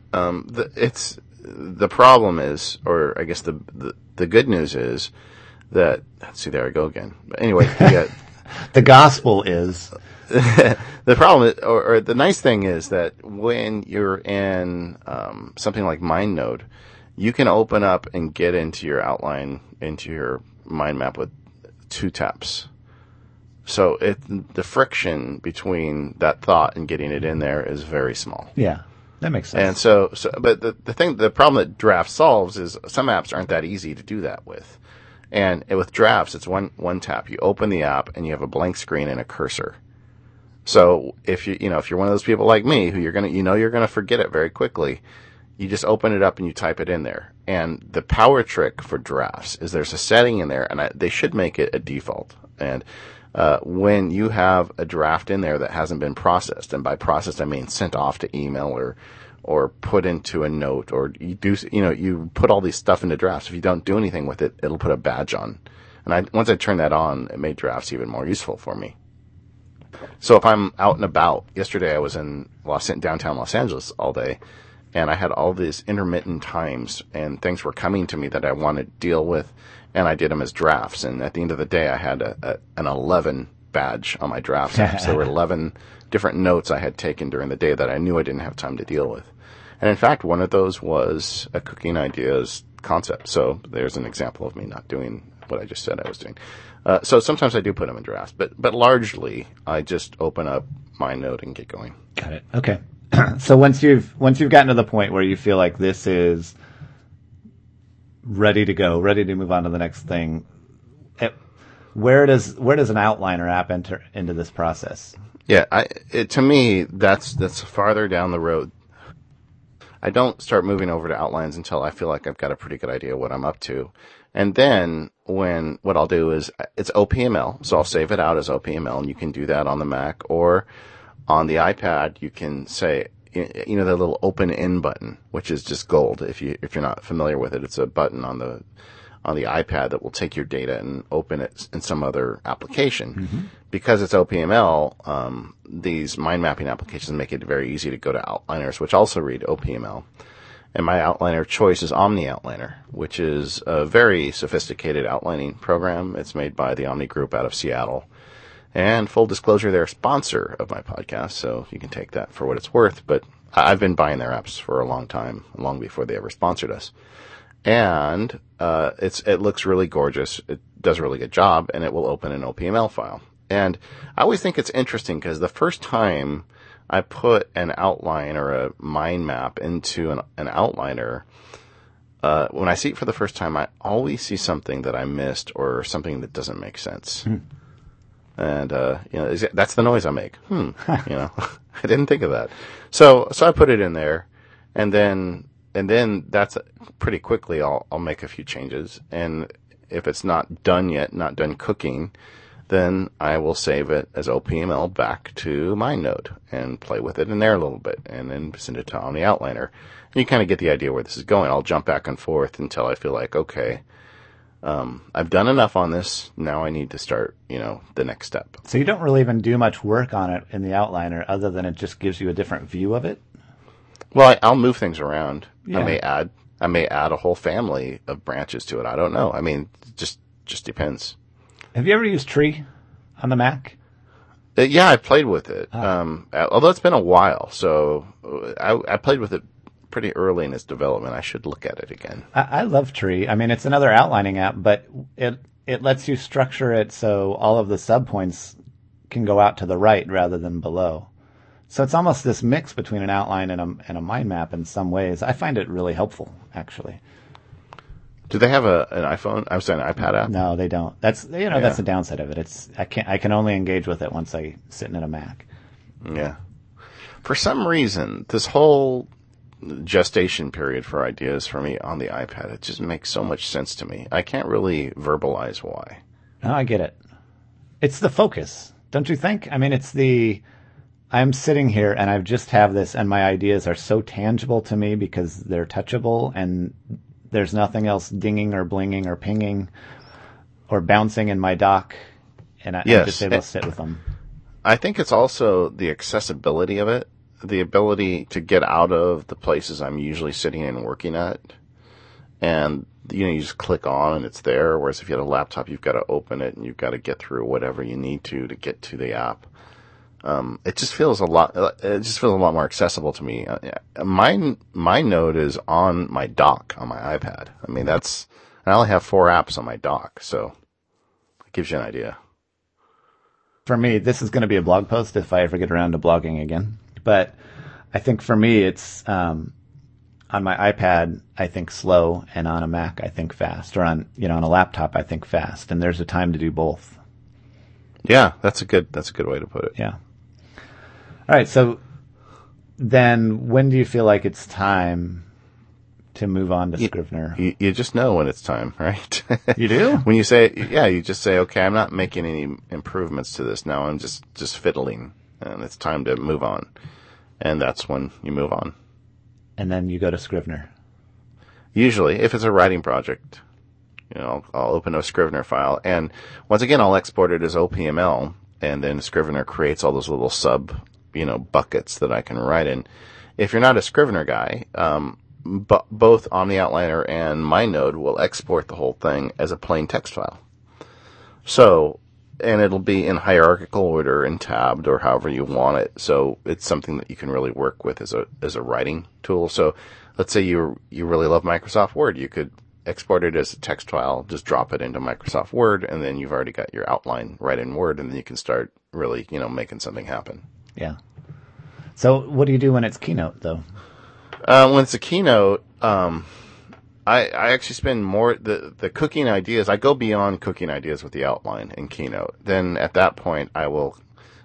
Speaker 2: The problem is, or I guess the good news is that, let's see, there I go again. But anyway,
Speaker 1: the gospel is
Speaker 2: the problem is, or the nice thing is that when you're in something like MindNode, you can open up and get into your outline, into your mind map with 2 taps. So the friction between that thought and getting it in there is very small.
Speaker 1: Yeah, that makes sense.
Speaker 2: And so but the problem that Draft solves is some apps aren't that easy to do that with. And with Drafts, it's one tap. You open the app and you have a blank screen and a cursor. So if you're one of those people like me who you're gonna forget it very quickly, you just open it up and you type it in there. And the power trick for Drafts is there's a setting in there, and they should make it a default. And when you have a draft in there that hasn't been processed, and by processed I mean sent off to email or put into a note, or you put all these stuff into Drafts. If you don't do anything with it, it'll put a badge on. And once I turned that on, it made Drafts even more useful for me. So if I'm out and about, yesterday I was in downtown Los Angeles all day, and I had all these intermittent times, and things were coming to me that I wanted to deal with, and I did them as drafts. And at the end of the day, I had an 11 badge on my drafts. So there were 11 different notes I had taken during the day that I knew I didn't have time to deal with. And in fact, one of those was a cooking ideas concept. So there's an example of me not doing what I just said I was doing. So sometimes I do put them in drafts, but largely I just open up MindNode and get going.
Speaker 1: Got it. Okay. So once you've gotten to the point where you feel like this is ready to go, ready to move on to the next thing, where does an outliner app enter into this process?
Speaker 2: Yeah, to me that's farther down the road. I don't start moving over to outlines until I feel like I've got a pretty good idea what I'm up to. And then what I'll do is it's OPML, so I'll save it out as OPML, and you can do that on the Mac or on the iPad. You can say, the little open in button, which is just gold. If you're not familiar with it, it's a button on the iPad that will take your data and open it in some other application. Mm-hmm. Because it's OPML, these mind mapping applications make it very easy to go to outliners, which also read OPML. And my outliner choice is Omni Outliner, which is a very sophisticated outlining program. It's made by the Omni Group out of Seattle. And full disclosure, they're a sponsor of my podcast, so you can take that for what it's worth. But I've been buying their apps for a long time, long before they ever sponsored us. And it looks really gorgeous. It does a really good job, and it will open an OPML file. And I always think it's interesting because the first time I put an outline or a mind map into an outliner, when I see it for the first time, I always see something that I missed or something that doesn't make sense. And, that's the noise I make. I didn't think of that. So I put it in there, and then that's pretty quickly I'll make a few changes. And if it's not done yet, not done cooking, then I will save it as OPML back to MindNode and play with it in there a little bit, and then send it to Omni Outliner. And you kind of get the idea where this is going. I'll jump back and forth until I feel like, okay, I've done enough on this. Now I need to start, the next step.
Speaker 1: So you don't really even do much work on it in the Outliner other than it just gives you a different view of it?
Speaker 2: Well, I'll move things around.
Speaker 1: Yeah.
Speaker 2: I may add a whole family of branches to it. I don't know. I mean, just depends.
Speaker 1: Have you ever used Tree on the Mac?
Speaker 2: Yeah, I played with it. Although it's been a while, so I played with it pretty early in its development. I should look at it again.
Speaker 1: I love Tree. I mean, it's another outlining app, but it lets you structure it so all of the subpoints can go out to the right rather than below. So it's almost this mix between an outline and a mind map in some ways. I find it really helpful, actually.
Speaker 2: Do they have an iPhone? I'm sorry, an iPad app?
Speaker 1: No, they don't. That's that's the downside of it. I can only engage with it once I sit in a Mac.
Speaker 2: Yeah. For some reason, this whole gestation period for ideas for me on the iPad, it just makes so much sense to me. I can't really verbalize why.
Speaker 1: No, I get it. It's the focus, don't you think? I mean, I'm sitting here and I just have this, and my ideas are so tangible to me because they're touchable, and there's nothing else dinging or blinging or pinging or bouncing in my dock, and I'm just able to sit with them.
Speaker 2: I think it's also the accessibility of it, the ability to get out of the places I'm usually sitting and working at, and you just click on and it's there. Whereas if you had a laptop, you've got to open it and you've got to get through whatever you need to get to the app. It just feels a lot more accessible to me. MindNode is on my dock on my iPad. I mean, I only have 4 apps on my dock, so it gives you an idea.
Speaker 1: For me, this is going to be a blog post if I ever get around to blogging again. But I think for me, it's on my iPad, I think slow, and on a Mac, I think fast, or on a laptop, I think fast. And there's a time to do both.
Speaker 2: Yeah, that's a good way to put it.
Speaker 1: Yeah. All right. So then, when do you feel like it's time to move on to Scrivener?
Speaker 2: You just know when it's time, right?
Speaker 1: You do?
Speaker 2: When you say, you just say, okay, I'm not making any improvements to this now. I'm just fiddling, and it's time to move on. And that's when you move on.
Speaker 1: And then you go to Scrivener.
Speaker 2: Usually, if it's a writing project, I'll open a Scrivener file, and once again, I'll export it as OPML, and then Scrivener creates all those little sub, buckets that I can write in. If you're not a Scrivener guy, both Omni Outliner and MindNode will export the whole thing as a plain text file. So, and it'll be in hierarchical order and tabbed or however you want it. So it's something that you can really work with as a writing tool. So let's say you really love Microsoft Word, you could export it as a text file, just drop it into Microsoft Word, and then you've already got your outline right in Word, and then you can start really, making something happen.
Speaker 1: Yeah. So what do you do when it's Keynote, though?
Speaker 2: When it's a Keynote, I actually spend more, the cooking ideas, I go beyond cooking ideas with the outline in Keynote. Then at that point, I will,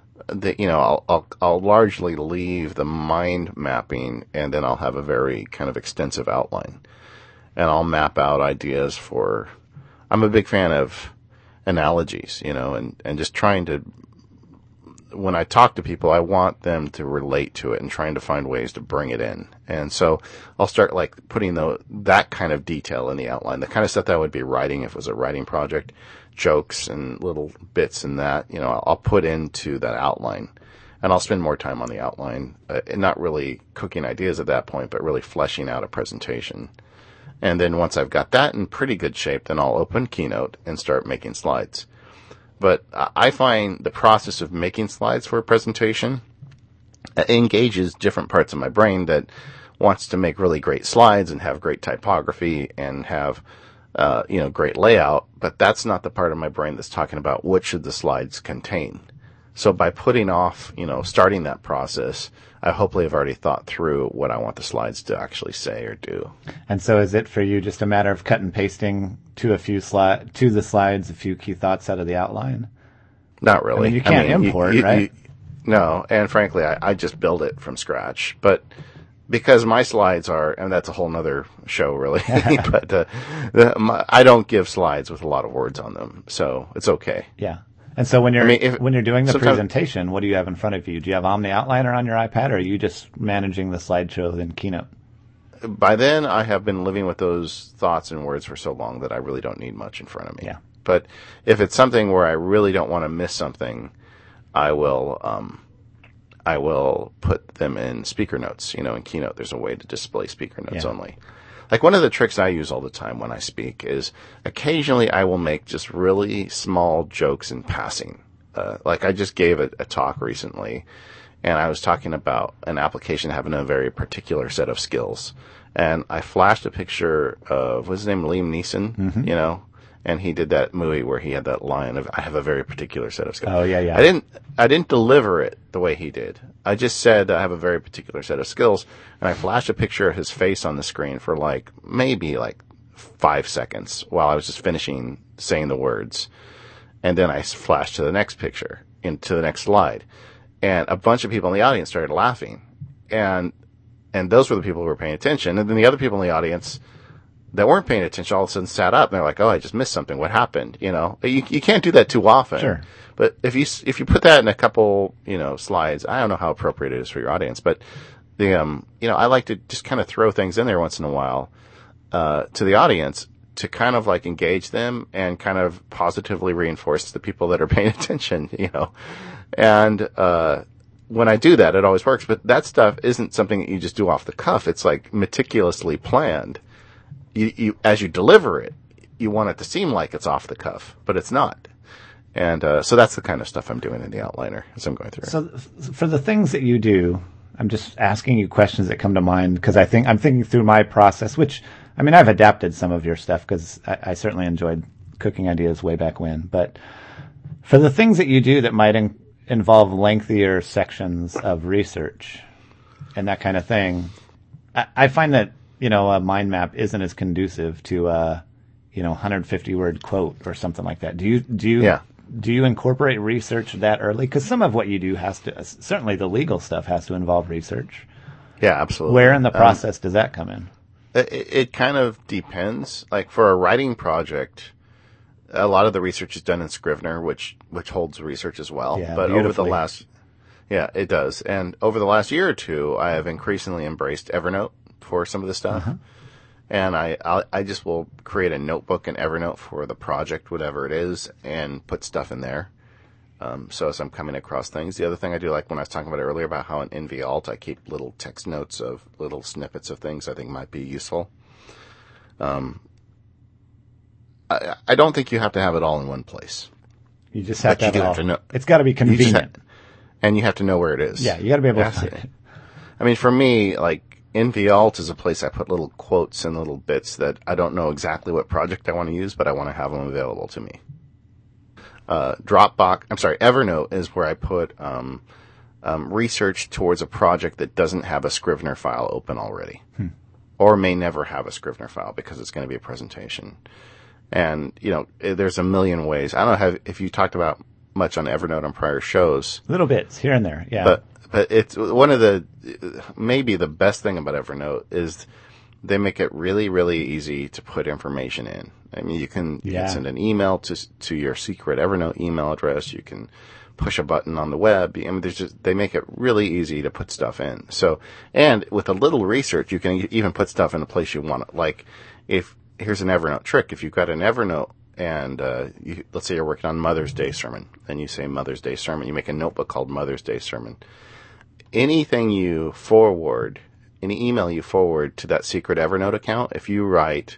Speaker 2: I'll largely leave the mind mapping, and then I'll have a very kind of extensive outline. And I'll map out ideas I'm a big fan of analogies, and just trying to, when I talk to people, I want them to relate to it and trying to find ways to bring it in. And so I'll start putting that kind of detail in the outline, the kind of stuff that I would be writing if it was a writing project, jokes and little bits in that, I'll put into that outline. And I'll spend more time on the outline, not really cooking ideas at that point, but really fleshing out a presentation. And then once I've got that in pretty good shape, then I'll open Keynote and start making slides. But I find the process of making slides for a presentation engages different parts of my brain that wants to make really great slides and have great typography and have, great layout. But that's not the part of my brain that's talking about what should the slides contain. So by putting off, starting that process, I hopefully have already thought through what I want the slides to actually say or do.
Speaker 1: And so is it for you just a matter of cut and pasting to the slides a few key thoughts out of the outline?
Speaker 2: Not really.
Speaker 1: I mean, you can't import, right?
Speaker 2: No, and frankly, I just build it from scratch. But because my slides are, and that's a whole nother show really, but I don't give slides with a lot of words on them, so it's okay.
Speaker 1: Yeah. And so when you're when you're doing the
Speaker 2: sometimes-
Speaker 1: presentation, what do you have in front of you? Do you have Omni Outliner on your iPad, or are you just managing the slideshow in Keynote?
Speaker 2: By then, I have been living with those thoughts and words for so long that I really don't need much in front of me.
Speaker 1: Yeah.
Speaker 2: But if it's something where I really don't want to miss something, I will put them in speaker notes. In Keynote, there's a way to display speaker notes only. Like one of the tricks I use all the time when I speak is occasionally I will make just really small jokes in passing. Like I just gave a talk recently, and I was talking about an application having a very particular set of skills. And I flashed a picture of, what's his name, Liam Neeson, and he did that movie where he had that line of, I have a very particular set of skills.
Speaker 1: Oh, yeah.
Speaker 2: I didn't deliver it the way he did. I just said I have a very particular set of skills, and I flashed a picture of his face on the screen for maybe 5 seconds while I was just finishing saying the words. And then I flashed to the next picture, into the next slide. And a bunch of people in the audience started laughing. And those were the people who were paying attention. And then the other people in the audience that weren't paying attention all of a sudden sat up and they're like, oh, I just missed something. What happened? You can't do that too often.
Speaker 1: Sure.
Speaker 2: But if you put that in a couple, slides, I don't know how appropriate it is for your audience, but I like to just kind of throw things in there once in a while, to the audience to kind of engage them and kind of positively reinforce the people that are paying attention, And, when I do that, it always works. But that stuff isn't something that you just do off the cuff. It's meticulously planned. You as you deliver it, you want it to seem like it's off the cuff, but it's not. And so that's the kind of stuff I'm doing in the outliner as I'm going through.
Speaker 1: So for the things that you do, I'm just asking you questions that come to mind because I'm thinking through my process, which, I've adapted some of your stuff because I certainly enjoyed Cooking Ideas way back when. But for the things that you do that might involve lengthier sections of research and that kind of thing, I find that, a mind map isn't as conducive to a, 150 word quote or something like that. Do you incorporate research that early? Because some of what you do has to, certainly the legal stuff has to involve research.
Speaker 2: Yeah, absolutely.
Speaker 1: Where in the process does that come in?
Speaker 2: It kind of depends. Like for a writing project, a lot of the research is done in Scrivener, which holds research as well.
Speaker 1: Yeah,
Speaker 2: but it does. And over the last year or two, I have increasingly embraced Evernote for some of the stuff.
Speaker 1: Uh-huh.
Speaker 2: And I just will create a notebook in Evernote for the project, whatever it is, and put stuff in there. So as I'm coming across things. The other thing I do, like when I was talking about it earlier about how in NVAlt I keep little text notes of little snippets of things I think might be useful. I don't think you have to have it all in one place.
Speaker 1: You just have to have it all.
Speaker 2: know.
Speaker 1: It's got to be convenient.
Speaker 2: And you have to know where it is.
Speaker 1: Yeah, you got to be able to find it.
Speaker 2: For me, NVAlt is a place I put little quotes and little bits that I don't know exactly what project I want to use, but I want to have them available to me. Evernote is where I put research towards a project that doesn't have a Scrivener file open already. Or may never have a Scrivener file because it's going to be a presentation. And, there's a million ways. I don't know if you talked about much on Evernote on prior shows.
Speaker 1: Little bits here and there, yeah.
Speaker 2: But it's one of maybe the best thing about Evernote is they make it really, really easy to put information in. You can send an email to your secret Evernote email address. You can push a button on the web. They make it really easy to put stuff in. So, and with a little research, you can even put stuff in a place you want it. Like here's an Evernote trick. If you've got an Evernote and let's say you're working on Mother's Day sermon, and you say Mother's Day sermon, you make a notebook called Mother's Day sermon. Anything you forward, any email you forward to that secret Evernote account, if you write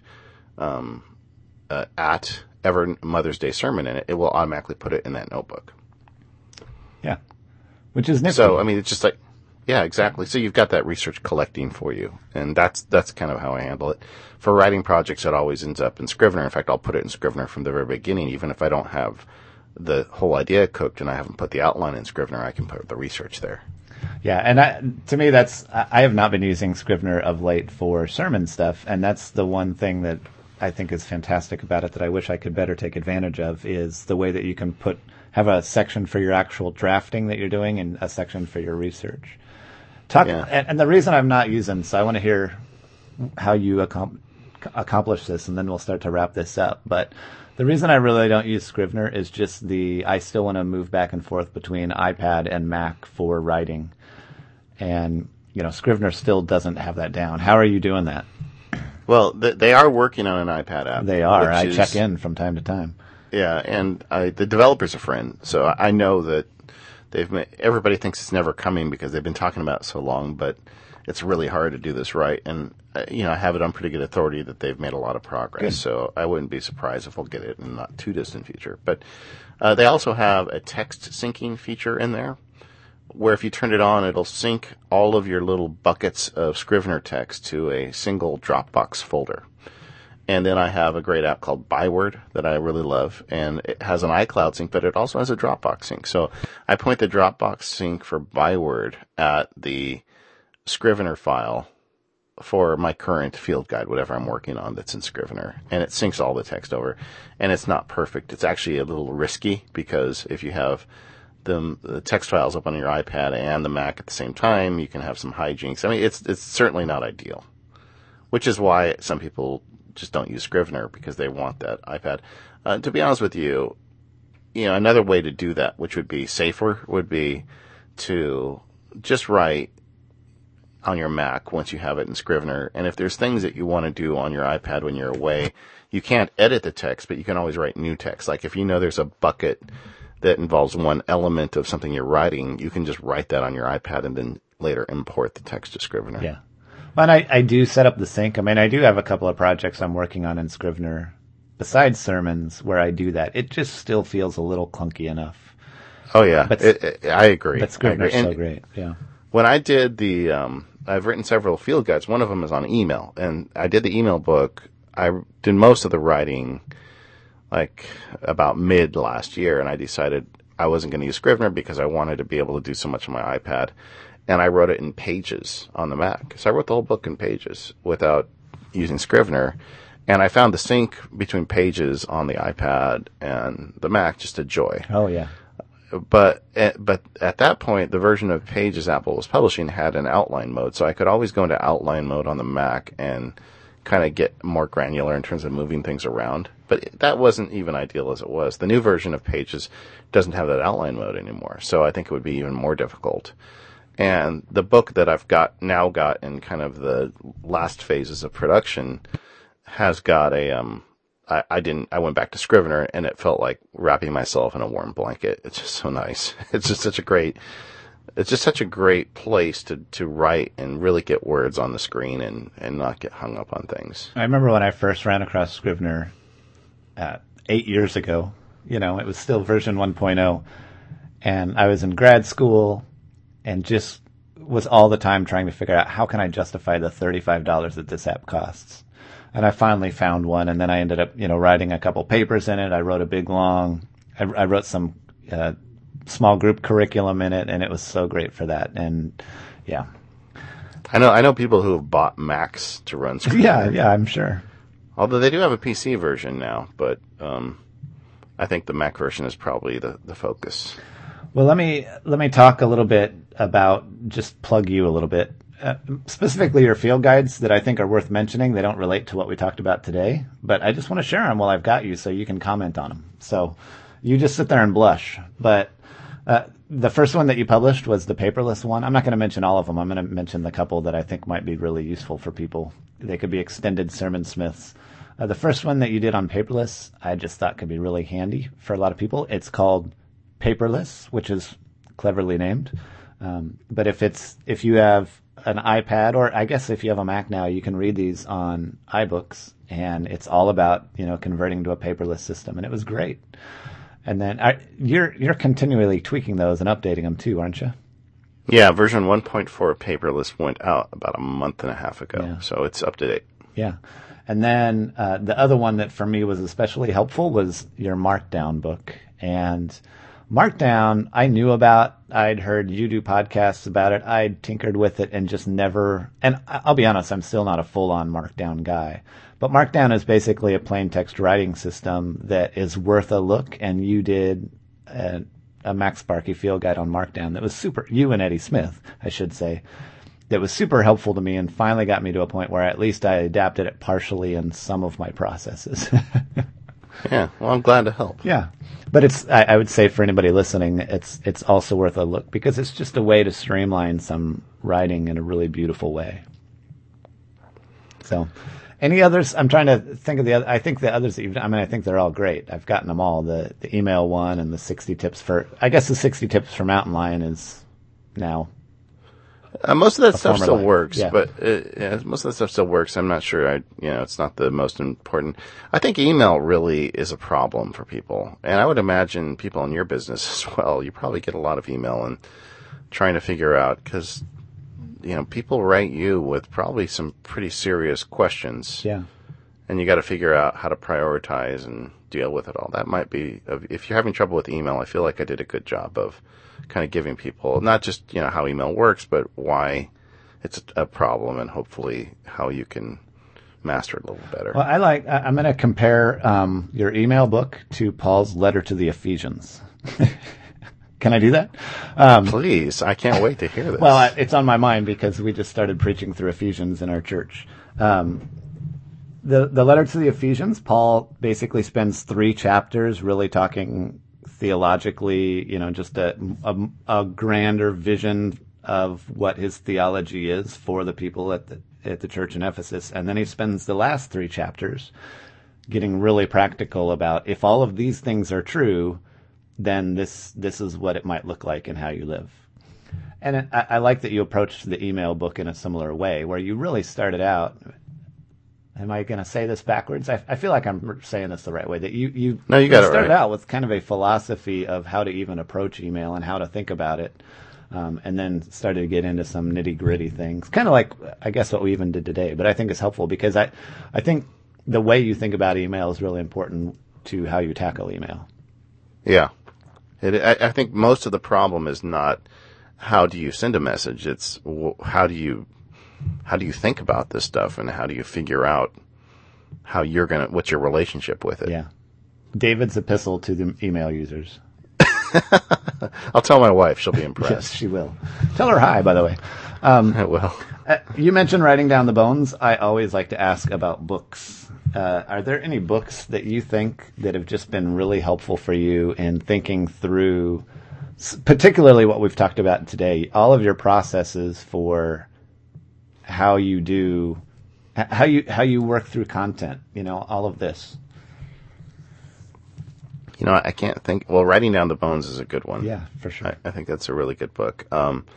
Speaker 2: at Mother's Day sermon in it, it will automatically put it in that notebook.
Speaker 1: Yeah, which is nifty.
Speaker 2: So it's just yeah, exactly. So you've got that research collecting for you, and that's kind of how I handle it. For writing projects, it always ends up in Scrivener. In fact, I'll put it in Scrivener from the very beginning, even if I don't have the whole idea cooked and I haven't put the outline in Scrivener. I can put the research there.
Speaker 1: Yeah, and to me, I have not been using Scrivener of late for sermon stuff, and that's the one thing that I think is fantastic about it that I wish I could better take advantage of is the way that you can have a section for your actual drafting that you're doing and a section for your research. And the reason I'm not using, so I want to hear how you accomplish this, and then we'll start to wrap this up. But The reason I really don't use Scrivener is just I still want to move back and forth between iPad and Mac for writing. And, Scrivener still doesn't have that down. How are you doing that?
Speaker 2: Well, they are working on an iPad app.
Speaker 1: They are. I check in from time to time.
Speaker 2: Yeah, and the developer's a friend, so I know that everybody thinks it's never coming because they've been talking about it so long, but it's really hard to do this right. And, I have it on pretty good authority that they've made a lot of progress. Good. So I wouldn't be surprised if we'll get it in the not too distant future. But they also have a text syncing feature in there where if you turn it on, it'll sync all of your little buckets of Scrivener text to a single Dropbox folder. And then I have a great app called Byword that I really love, and it has an iCloud sync, but it also has a Dropbox sync. So I point the Dropbox sync for Byword at the Scrivener file for my current field guide, whatever I'm working on that's in Scrivener, and it syncs all the text over. And it's not perfect. It's actually a little risky because if you have the text files up on your iPad and the Mac at the same time, you can have some hijinks. I mean, it's certainly not ideal, which is why some people just don't use Scrivener because they want that iPad. To be honest with you, another way to do that, which would be safer, would be to just write on your Mac once you have it in Scrivener. And if there's things that you want to do on your iPad when you're away, you can't edit the text, but you can always write new text. Like if there's a bucket that involves one element of something you're writing, you can just write that on your iPad and then later import the text to Scrivener.
Speaker 1: Yeah. Well, and I do set up the sync. I mean, I do have a couple of projects I'm working on in Scrivener besides sermons where I do that. It just still feels a little clunky enough.
Speaker 2: Oh, yeah. I agree.
Speaker 1: But Scrivener's so great. Yeah.
Speaker 2: When I did I've written several field guides. One of them is on email, and I did the email book. I did most of the writing like about mid last year, and I decided I wasn't going to use Scrivener because I wanted to be able to do so much on my iPad. And I wrote it in Pages on the Mac. So I wrote the whole book in Pages without using Scrivener. And I found the sync between Pages on the iPad and the Mac just a joy.
Speaker 1: Oh, yeah.
Speaker 2: But at that point, the version of Pages Apple was publishing had an outline mode. So I could always go into outline mode on the Mac and kind of get more granular in terms of moving things around. But that wasn't even ideal as it was. The new version of Pages doesn't have that outline mode anymore. So I think it would be even more difficult. And the book that I've got in kind of the last phases of production has got I went back to Scrivener and it felt like wrapping myself in a warm blanket. It's just so nice. It's just such a great place to write and really get words on the screen and not get hung up on things.
Speaker 1: I remember when I first ran across Scrivener 8 years ago, it was still version 1.0, and I was in grad school and just was all the time trying to figure out how can I justify the $35 that this app costs. And I finally found one, and then I ended up, writing a couple papers in it. I wrote I wrote some small group curriculum in it, and it was so great for that. And yeah.
Speaker 2: I know people who have bought Macs to run Scrivener.
Speaker 1: Yeah, I'm sure.
Speaker 2: Although they do have a PC version now, but I think the Mac version is probably the focus.
Speaker 1: Well, let me talk a little bit about, just plug you a little bit, specifically your field guides that I think are worth mentioning. They don't relate to what we talked about today, but I just want to share them while I've got you so you can comment on them. So you just sit there and blush. But the first one that you published was the paperless one. I'm not going to mention all of them. I'm going to mention the couple that I think might be really useful for people. They could be extended sermon smiths. The first one that you did on paperless, I just thought could be really handy for a lot of people. It's called Paperless, which is cleverly named. But if you have an iPad, or I guess if you have a Mac now, you can read these on iBooks, and it's all about, converting to a paperless system. And it was great. And then you're continually tweaking those and updating them too, aren't you?
Speaker 2: Yeah, version 1.4 paperless went out about a month and a half ago. Yeah. So it's up to date.
Speaker 1: Yeah. And then the other one that for me was especially helpful was your Markdown book. And Markdown, I knew about. I'd heard you do podcasts about it. I'd tinkered with it and just never, and I'll be honest, I'm still not a full-on Markdown guy. But Markdown is basically a plain text writing system that is worth a look, and you did a Mac Sparky field guide on Markdown that was super, you and Eddie Smith, I should say, that was super helpful to me and finally got me to a point where at least I adapted it partially in some of my processes.
Speaker 2: Yeah, well, I'm glad to help.
Speaker 1: Yeah. But I would say for anybody listening, it's also worth a look because it's just a way to streamline some writing in a really beautiful way. So, any others? I'm trying to think of the other. I think the others I think they're all great. I've gotten them all. The email one and the 60 tips I guess the 60 tips for Mountain Lion is now.
Speaker 2: Most of that stuff still works,
Speaker 1: yeah.
Speaker 2: But most of that stuff still works. I'm not sure. It's not the most important. I think email really is a problem for people, and I would imagine people in your business as well. You probably get a lot of email and trying to figure out because people write you with probably some pretty serious questions.
Speaker 1: Yeah,
Speaker 2: and you got to figure out how to prioritize and deal with it all. That might be if you're having trouble with email. I feel like I did a good job of kind of giving people not just how email works, but why it's a problem and hopefully how you can master it a little better.
Speaker 1: Well, I'm going to compare your email book to Paul's letter to the Ephesians. Can I do that?
Speaker 2: Please, I can't wait to hear this.
Speaker 1: Well, it's on my mind because we just started preaching through Ephesians in our church. The letter to the Ephesians, Paul basically spends 3 chapters really talking theologically, just a grander vision of what his theology is for the people at the church in Ephesus. And then he spends the last 3 chapters getting really practical about if all of these things are true, then this is what it might look like in how you live. And I like that you approached the email book in a similar way, where you really started out. Am I going to say this backwards? I feel like I'm saying this the right way. That you started out with kind of a philosophy of how to even approach email and how to think about it, and then started to get into some nitty gritty things, kind of like I guess what we even did today. But I think it's helpful because I think the way you think about email is really important to how you tackle email.
Speaker 2: Yeah, I think most of the problem is not how do you send a message. It's how do you think about this stuff and how do you figure out what's your relationship with it?
Speaker 1: Yeah. David's epistle to the email users.
Speaker 2: I'll tell my wife. She'll be impressed.
Speaker 1: Yes, she will. Tell her hi, by the way.
Speaker 2: I will.
Speaker 1: You mentioned writing down the bones. I always like to ask about books. Are there any books that you think that have just been really helpful for you in thinking through, particularly what we've talked about today, all of your processes for how you work through content, all of this?
Speaker 2: I can't think. Well, Writing Down the Bones is a good one.
Speaker 1: Yeah, for sure.
Speaker 2: I think that's a really good book.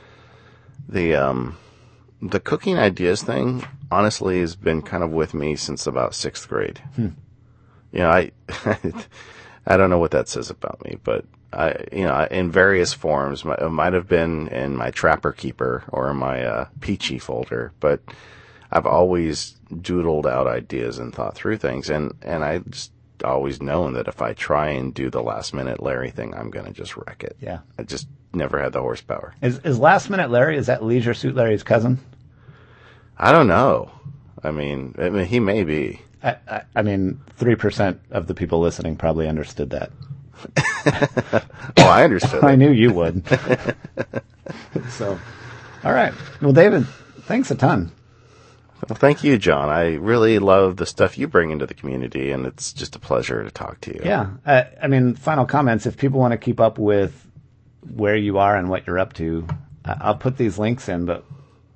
Speaker 2: The cooking ideas thing, honestly, has been kind of with me since about 6th grade. I don't know what that says about me, but in various forms, it might have been in my Trapper Keeper or in my Peachy folder, but I've always doodled out ideas and thought through things, and I just always known that if I try and do the last minute Larry thing, I'm going to just wreck it.
Speaker 1: Yeah.
Speaker 2: I just never had the horsepower.
Speaker 1: Is Last Minute Larry, is that Leisure Suit Larry's cousin?
Speaker 2: I don't know. I mean, he may be.
Speaker 1: I mean, 3% of the people listening probably understood that.
Speaker 2: Oh, I understood.
Speaker 1: I knew you would. So, all right. Well, David, thanks a ton.
Speaker 2: Well, thank you, John. I really love the stuff you bring into the community, and it's just a pleasure to talk to you.
Speaker 1: Yeah. I mean, final comments. If people want to keep up with where you are and what you're up to, I'll put these links in, but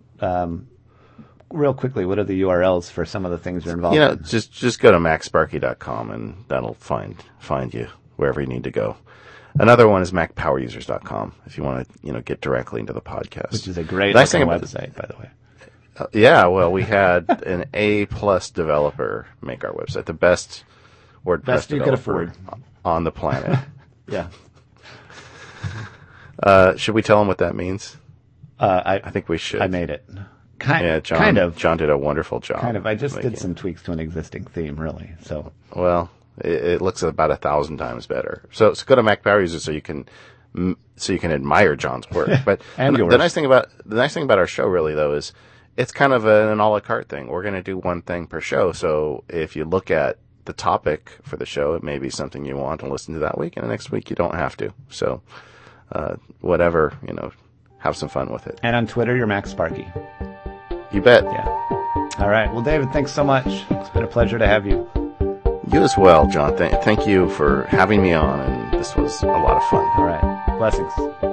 Speaker 1: real quickly, what are the URLs for some of the things you're involved in?
Speaker 2: Just go to MacSparky.com, and that'll find you wherever you need to go. Another one is MacPowerUsers.com if you want to get directly into the podcast.
Speaker 1: Which is a great website, by the way.
Speaker 2: Yeah, well, we had an A+ developer make our website, the best WordPress developer on the planet.
Speaker 1: Yeah.
Speaker 2: Should we tell them what that means? I think we should.
Speaker 1: I made it.
Speaker 2: Kind of. John did a wonderful job.
Speaker 1: Kind of. I just did some tweaks to an existing theme, really. So.
Speaker 2: Well, it looks about 1,000 times better. So go to Mac Power Users so you can admire John's work. But
Speaker 1: and
Speaker 2: the nice thing about our show, really, though, is it's kind of an a la carte thing. We're going to do one thing per show. So if you look at the topic for the show, it may be something you want to listen to that week, and the next week you don't have to. So whatever, have some fun with it.
Speaker 1: And on Twitter, you're Mac Sparky.
Speaker 2: You bet.
Speaker 1: Yeah. All right. Well, David, thanks so much. It's been a pleasure to have you.
Speaker 2: You as well, John. Thank you for having me on, and this was a lot of fun.
Speaker 1: All right. Blessings.